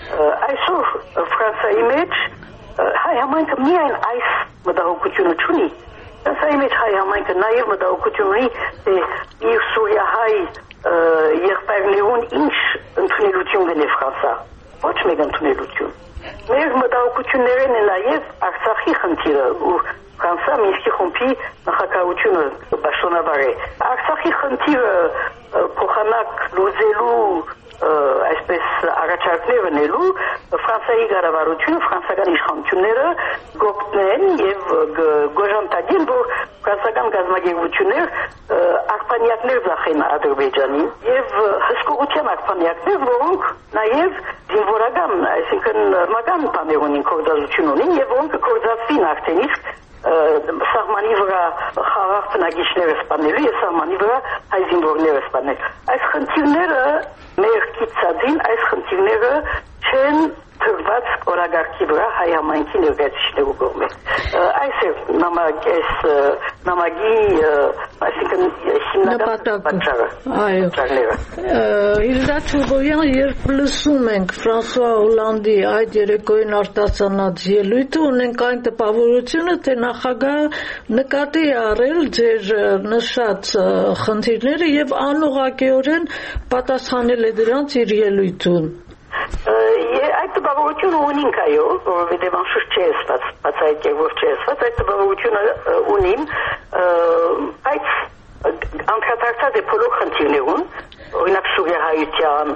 Այսօր Ֆրանսայի մեջ հայ համայնքը միայն այս մտահոգությունը չունի, Ֆրանսայի մեջ հայ համայնքը նաև մտահոգություն ունի, թե իր սուրիահայ եղբայրներուն ինչ ընդունելություն գնե Ֆրանսա, ոչ մեկ ընդունելություն։ Մեր մտահոգություններն են նաև Արցախի խնդիրը ու Ֆրանսա Մինսկի խումբի նախագահությունը պաշտոնաբար է։ Արցախի խնդիրը փոխանակ լուծելու այսպես առաջարկներ ունելու Ֆրանսիայի կառավարությունը, ֆրանսիական իշխանությունները գոտնեն եւ գոժանտագին, որ ֆրանսիական գազམ་ագերբություններ աղբանյակներ ձախեն Ադրբեջանին եւ հսկողության աղբանյակներ, որոնք նաեւ զինվորական, այսինքն մական բաներ ունին, կորզածություն ունին եւ որոնք կորզածվին արդեն իսկ սահմանի վրա խաղաղ բնակիչները սպանելու եւ սահմանի վրա հայ զինվորները սպանել։ Այս խնդիրները մեր կիցածին, այս խնդիրները չեն թրված օրագարկի վրա հայ համայնքի ներկայացուցիչներու կողմից։ Այս է նամակ, այս նամակի, այսինքն հիմնական պատճառը։ Այո։ Իլդա Չուբոյան, երբ լսում ենք Ֆրանսուଆ Հոլանդի այդ երեկոյին արտասանած ելույթը, ունենք այն տպավորությունը, թե նախագահը նկատի է առել ձեր նշած խնդիրները եւ անուղղակիորեն պատասխանել է դրանց իր ելույթում։ Այդ տպավորությունը ունենք այո, որովհետև անշուշտ չէ ասված, բացահայտել որ չէ ասված, այդ տպավորությունը ունիմ, բայց անդրադարձած է բոլոր խնդիրներուն, օրինակ սուրիահայության,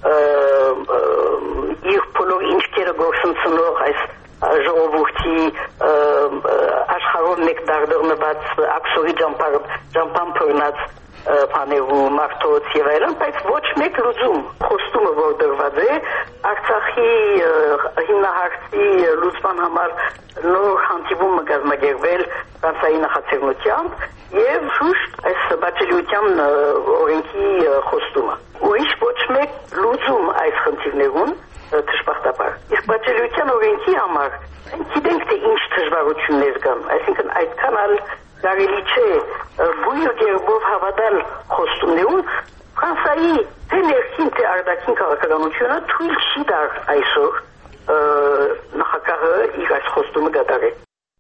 իր բոլոր ինչքերը գործընծնող այս ժողովրդի աշխարհով մեկ դարդողնված աքսորի ճամփան փորնած բաներու մարտոց եւ այլն, բայց ոչ մեկ լուծում խոստումը որ դրված է Արցախի հիմնահարցի լուծման համար նոր հանդիպում կազմակերպել Ֆրանսիայի նախաձեռնությամբ եւ շուշտ այս բաժնության օրենքի խոստումը։ Ուրիշ ոչ մեկ լուծում այս խնդիրներուն դժբախտաբար։ Իսկ բաժնության օրենքի համար գիտենք թե ինչ դժվարություններ կան, այսինքն այդքան ալ կարելի չէ բույր գերբով հավատալ խոստումներուն Ֆրանսիայի թե ներքին թե արտաքին քաղաքականությունը թույլ չի տար այսօր նախագահը իր այս խոստումը կատարել։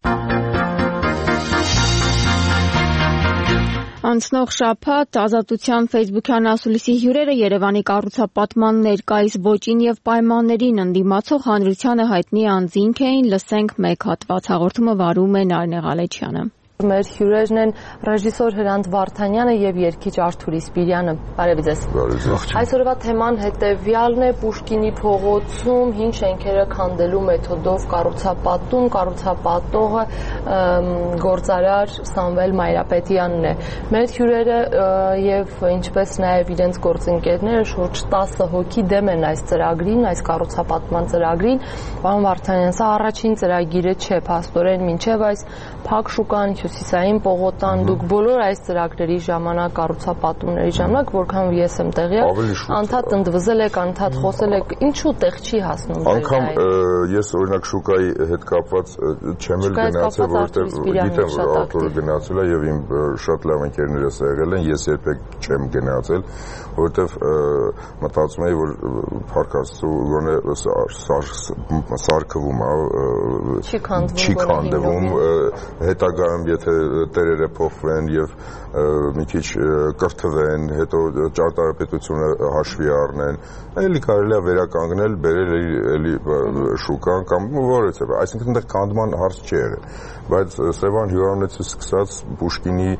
Անցնող շաբաթ Ազատության ֆեյսբուքյան ասուլիսի հյուրերը Երևանի կառուցապատման ներկայիս ոճին եւ պայմաններին ընդդիմացող հանրությանը հայտնի անձինք էին, լսենք մեկ հատված, հաղորդումը վարում է Նարինե Ղալեչյանը։ Մեր հյուրերն են ռեժիսոր Հրանտ Վարդանյանը եւ երգիչ Արթուր Իսպիրյանը։ Բարև ձեզ։ Այսօրվա թեման հետեւյալն է՝ Պուշկինի փողոցում հին շենքերը քանդելու մեթոդով կառուցապատում, կառուցապատողը գործարար Սամվել Մայրապետյանն է։ Մեր հյուրերը եւ ինչպես նաեւ իրենց գործընկերները շուրջ տասը հոգի դեմ են այս ծրագրին, այս կառուցապատման ծրագրին։ Պարոն Վարդանյան, սա առաջին ծրագիրը չէ, փաստորեն մինչեւ այս փակ շուկան Հյուսիսային պողոտան, դուք բոլոր այս ծրագրերի ժամանակ, կառուցապատումների ժամանակ, որքան ես եմ տեղյակ, անդադ ընդվզել եք, անդադ խոսել եք, ինչու տեղ չի հասնում։ Անգամ ես օրինակ շուկայի հետ կապված չեմ էլ գնացել, որովհետև գիտեմ, որ Արտուրը գնացել է եւ իմ շատ լավ ընկերներս եղել են, ես երբեք չեմ գնացել, որովհետև մտածում եի, որ Փառք Աստծո գոնե սարքվում է, չի քանդվում, հետագայում եթե տերերը փոխվեն եւ մի քիչ կրթվեն, հետո ճարտարապետությունը հաշվի առնեն, էլի կարելի է վերականգնել, բերել էլի շուկան կամ որևէ, այսինքն այնտեղ քանդման հարց չի եղել, բայց Սևան հյուրանոցից սկսած Պուշկինի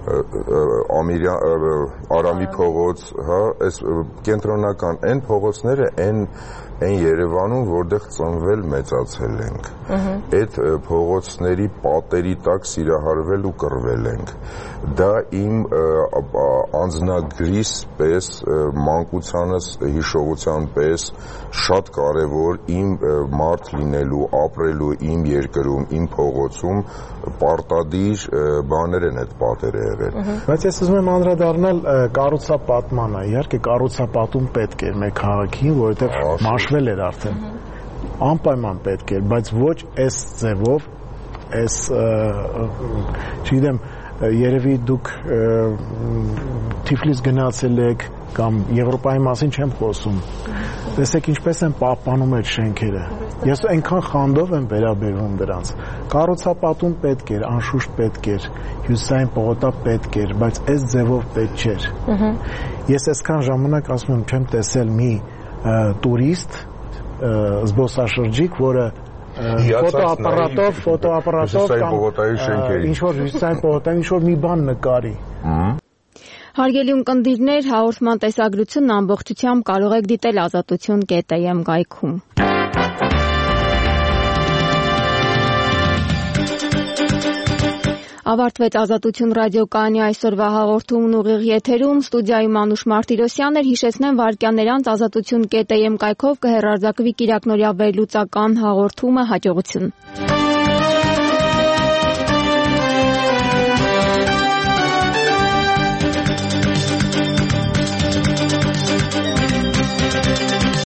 Արամի փողոց, հա, այս կենտրոնական այն փողոցները այն այն Երևանում, որտեղ ծնվել մեծացել ենք։ Այդ փողոցների պատերի տակ սիրահարվել ու կռվել ենք։ Դա իմ անձնագրիս պես, մանկությանս հիշողության պես շատ կարևոր իմ մարդ լինելու, ապրելու իմ երկրում, իմ փողոցում պարտադիր բաներ են այդ պատերը եղել։ Բայց ես ուզում եմ անդրադառնալ կառուցապատմանը։ Իհարկե կառուցապատում պետք է մեր քաղաքին, որովհետև մաշվել էր արդեն։ Անպայման պետք էր, բայց ոչ այս ձևով, այս չգիտեմ, երևի դուք Թիֆլիս գնացել եք կամ Եվրոպայի մասին չեմ խոսում։ Տեսեք ինչպես են պահպանում այդ շենքերը։ Ես այնքան խանդով եմ վերաբերվում դրանց։ Կառուցապատում պետք էր, անշուշտ պետք էր, հյուսիսային պողոտա պետք էր, բայց այս ձևով պետք չէր։ Ես այսքան ժամանակ ասում եմ չեմ տեսել մի տուրիստ, զբոսաշրջիկ, որը ֆոտոապարատով, ֆոտոապարատով կամ ինչ-որ հյուսիսային պողոտայի ինչ-որ մի բան նկարի։ Հարգելի ունկնդիրներ, հաղորդման տեսագրությունն ամբողջությամբ կարող եք դիտել ազատություն կետ am կայքում։ Ավարտվեց Ազատություն ռադիոկայանի այսօրվա հաղորդումն ուղիղ եթերում, ստուդիայում Անուշ Մարտիրոսյանն էր, հիշեցնեմ վայրկյաններ անց ազատություն կետ am կայքով կհեռարձակվի կիրակնօրյա վերլուծական հաղորդումը, հաջողություն։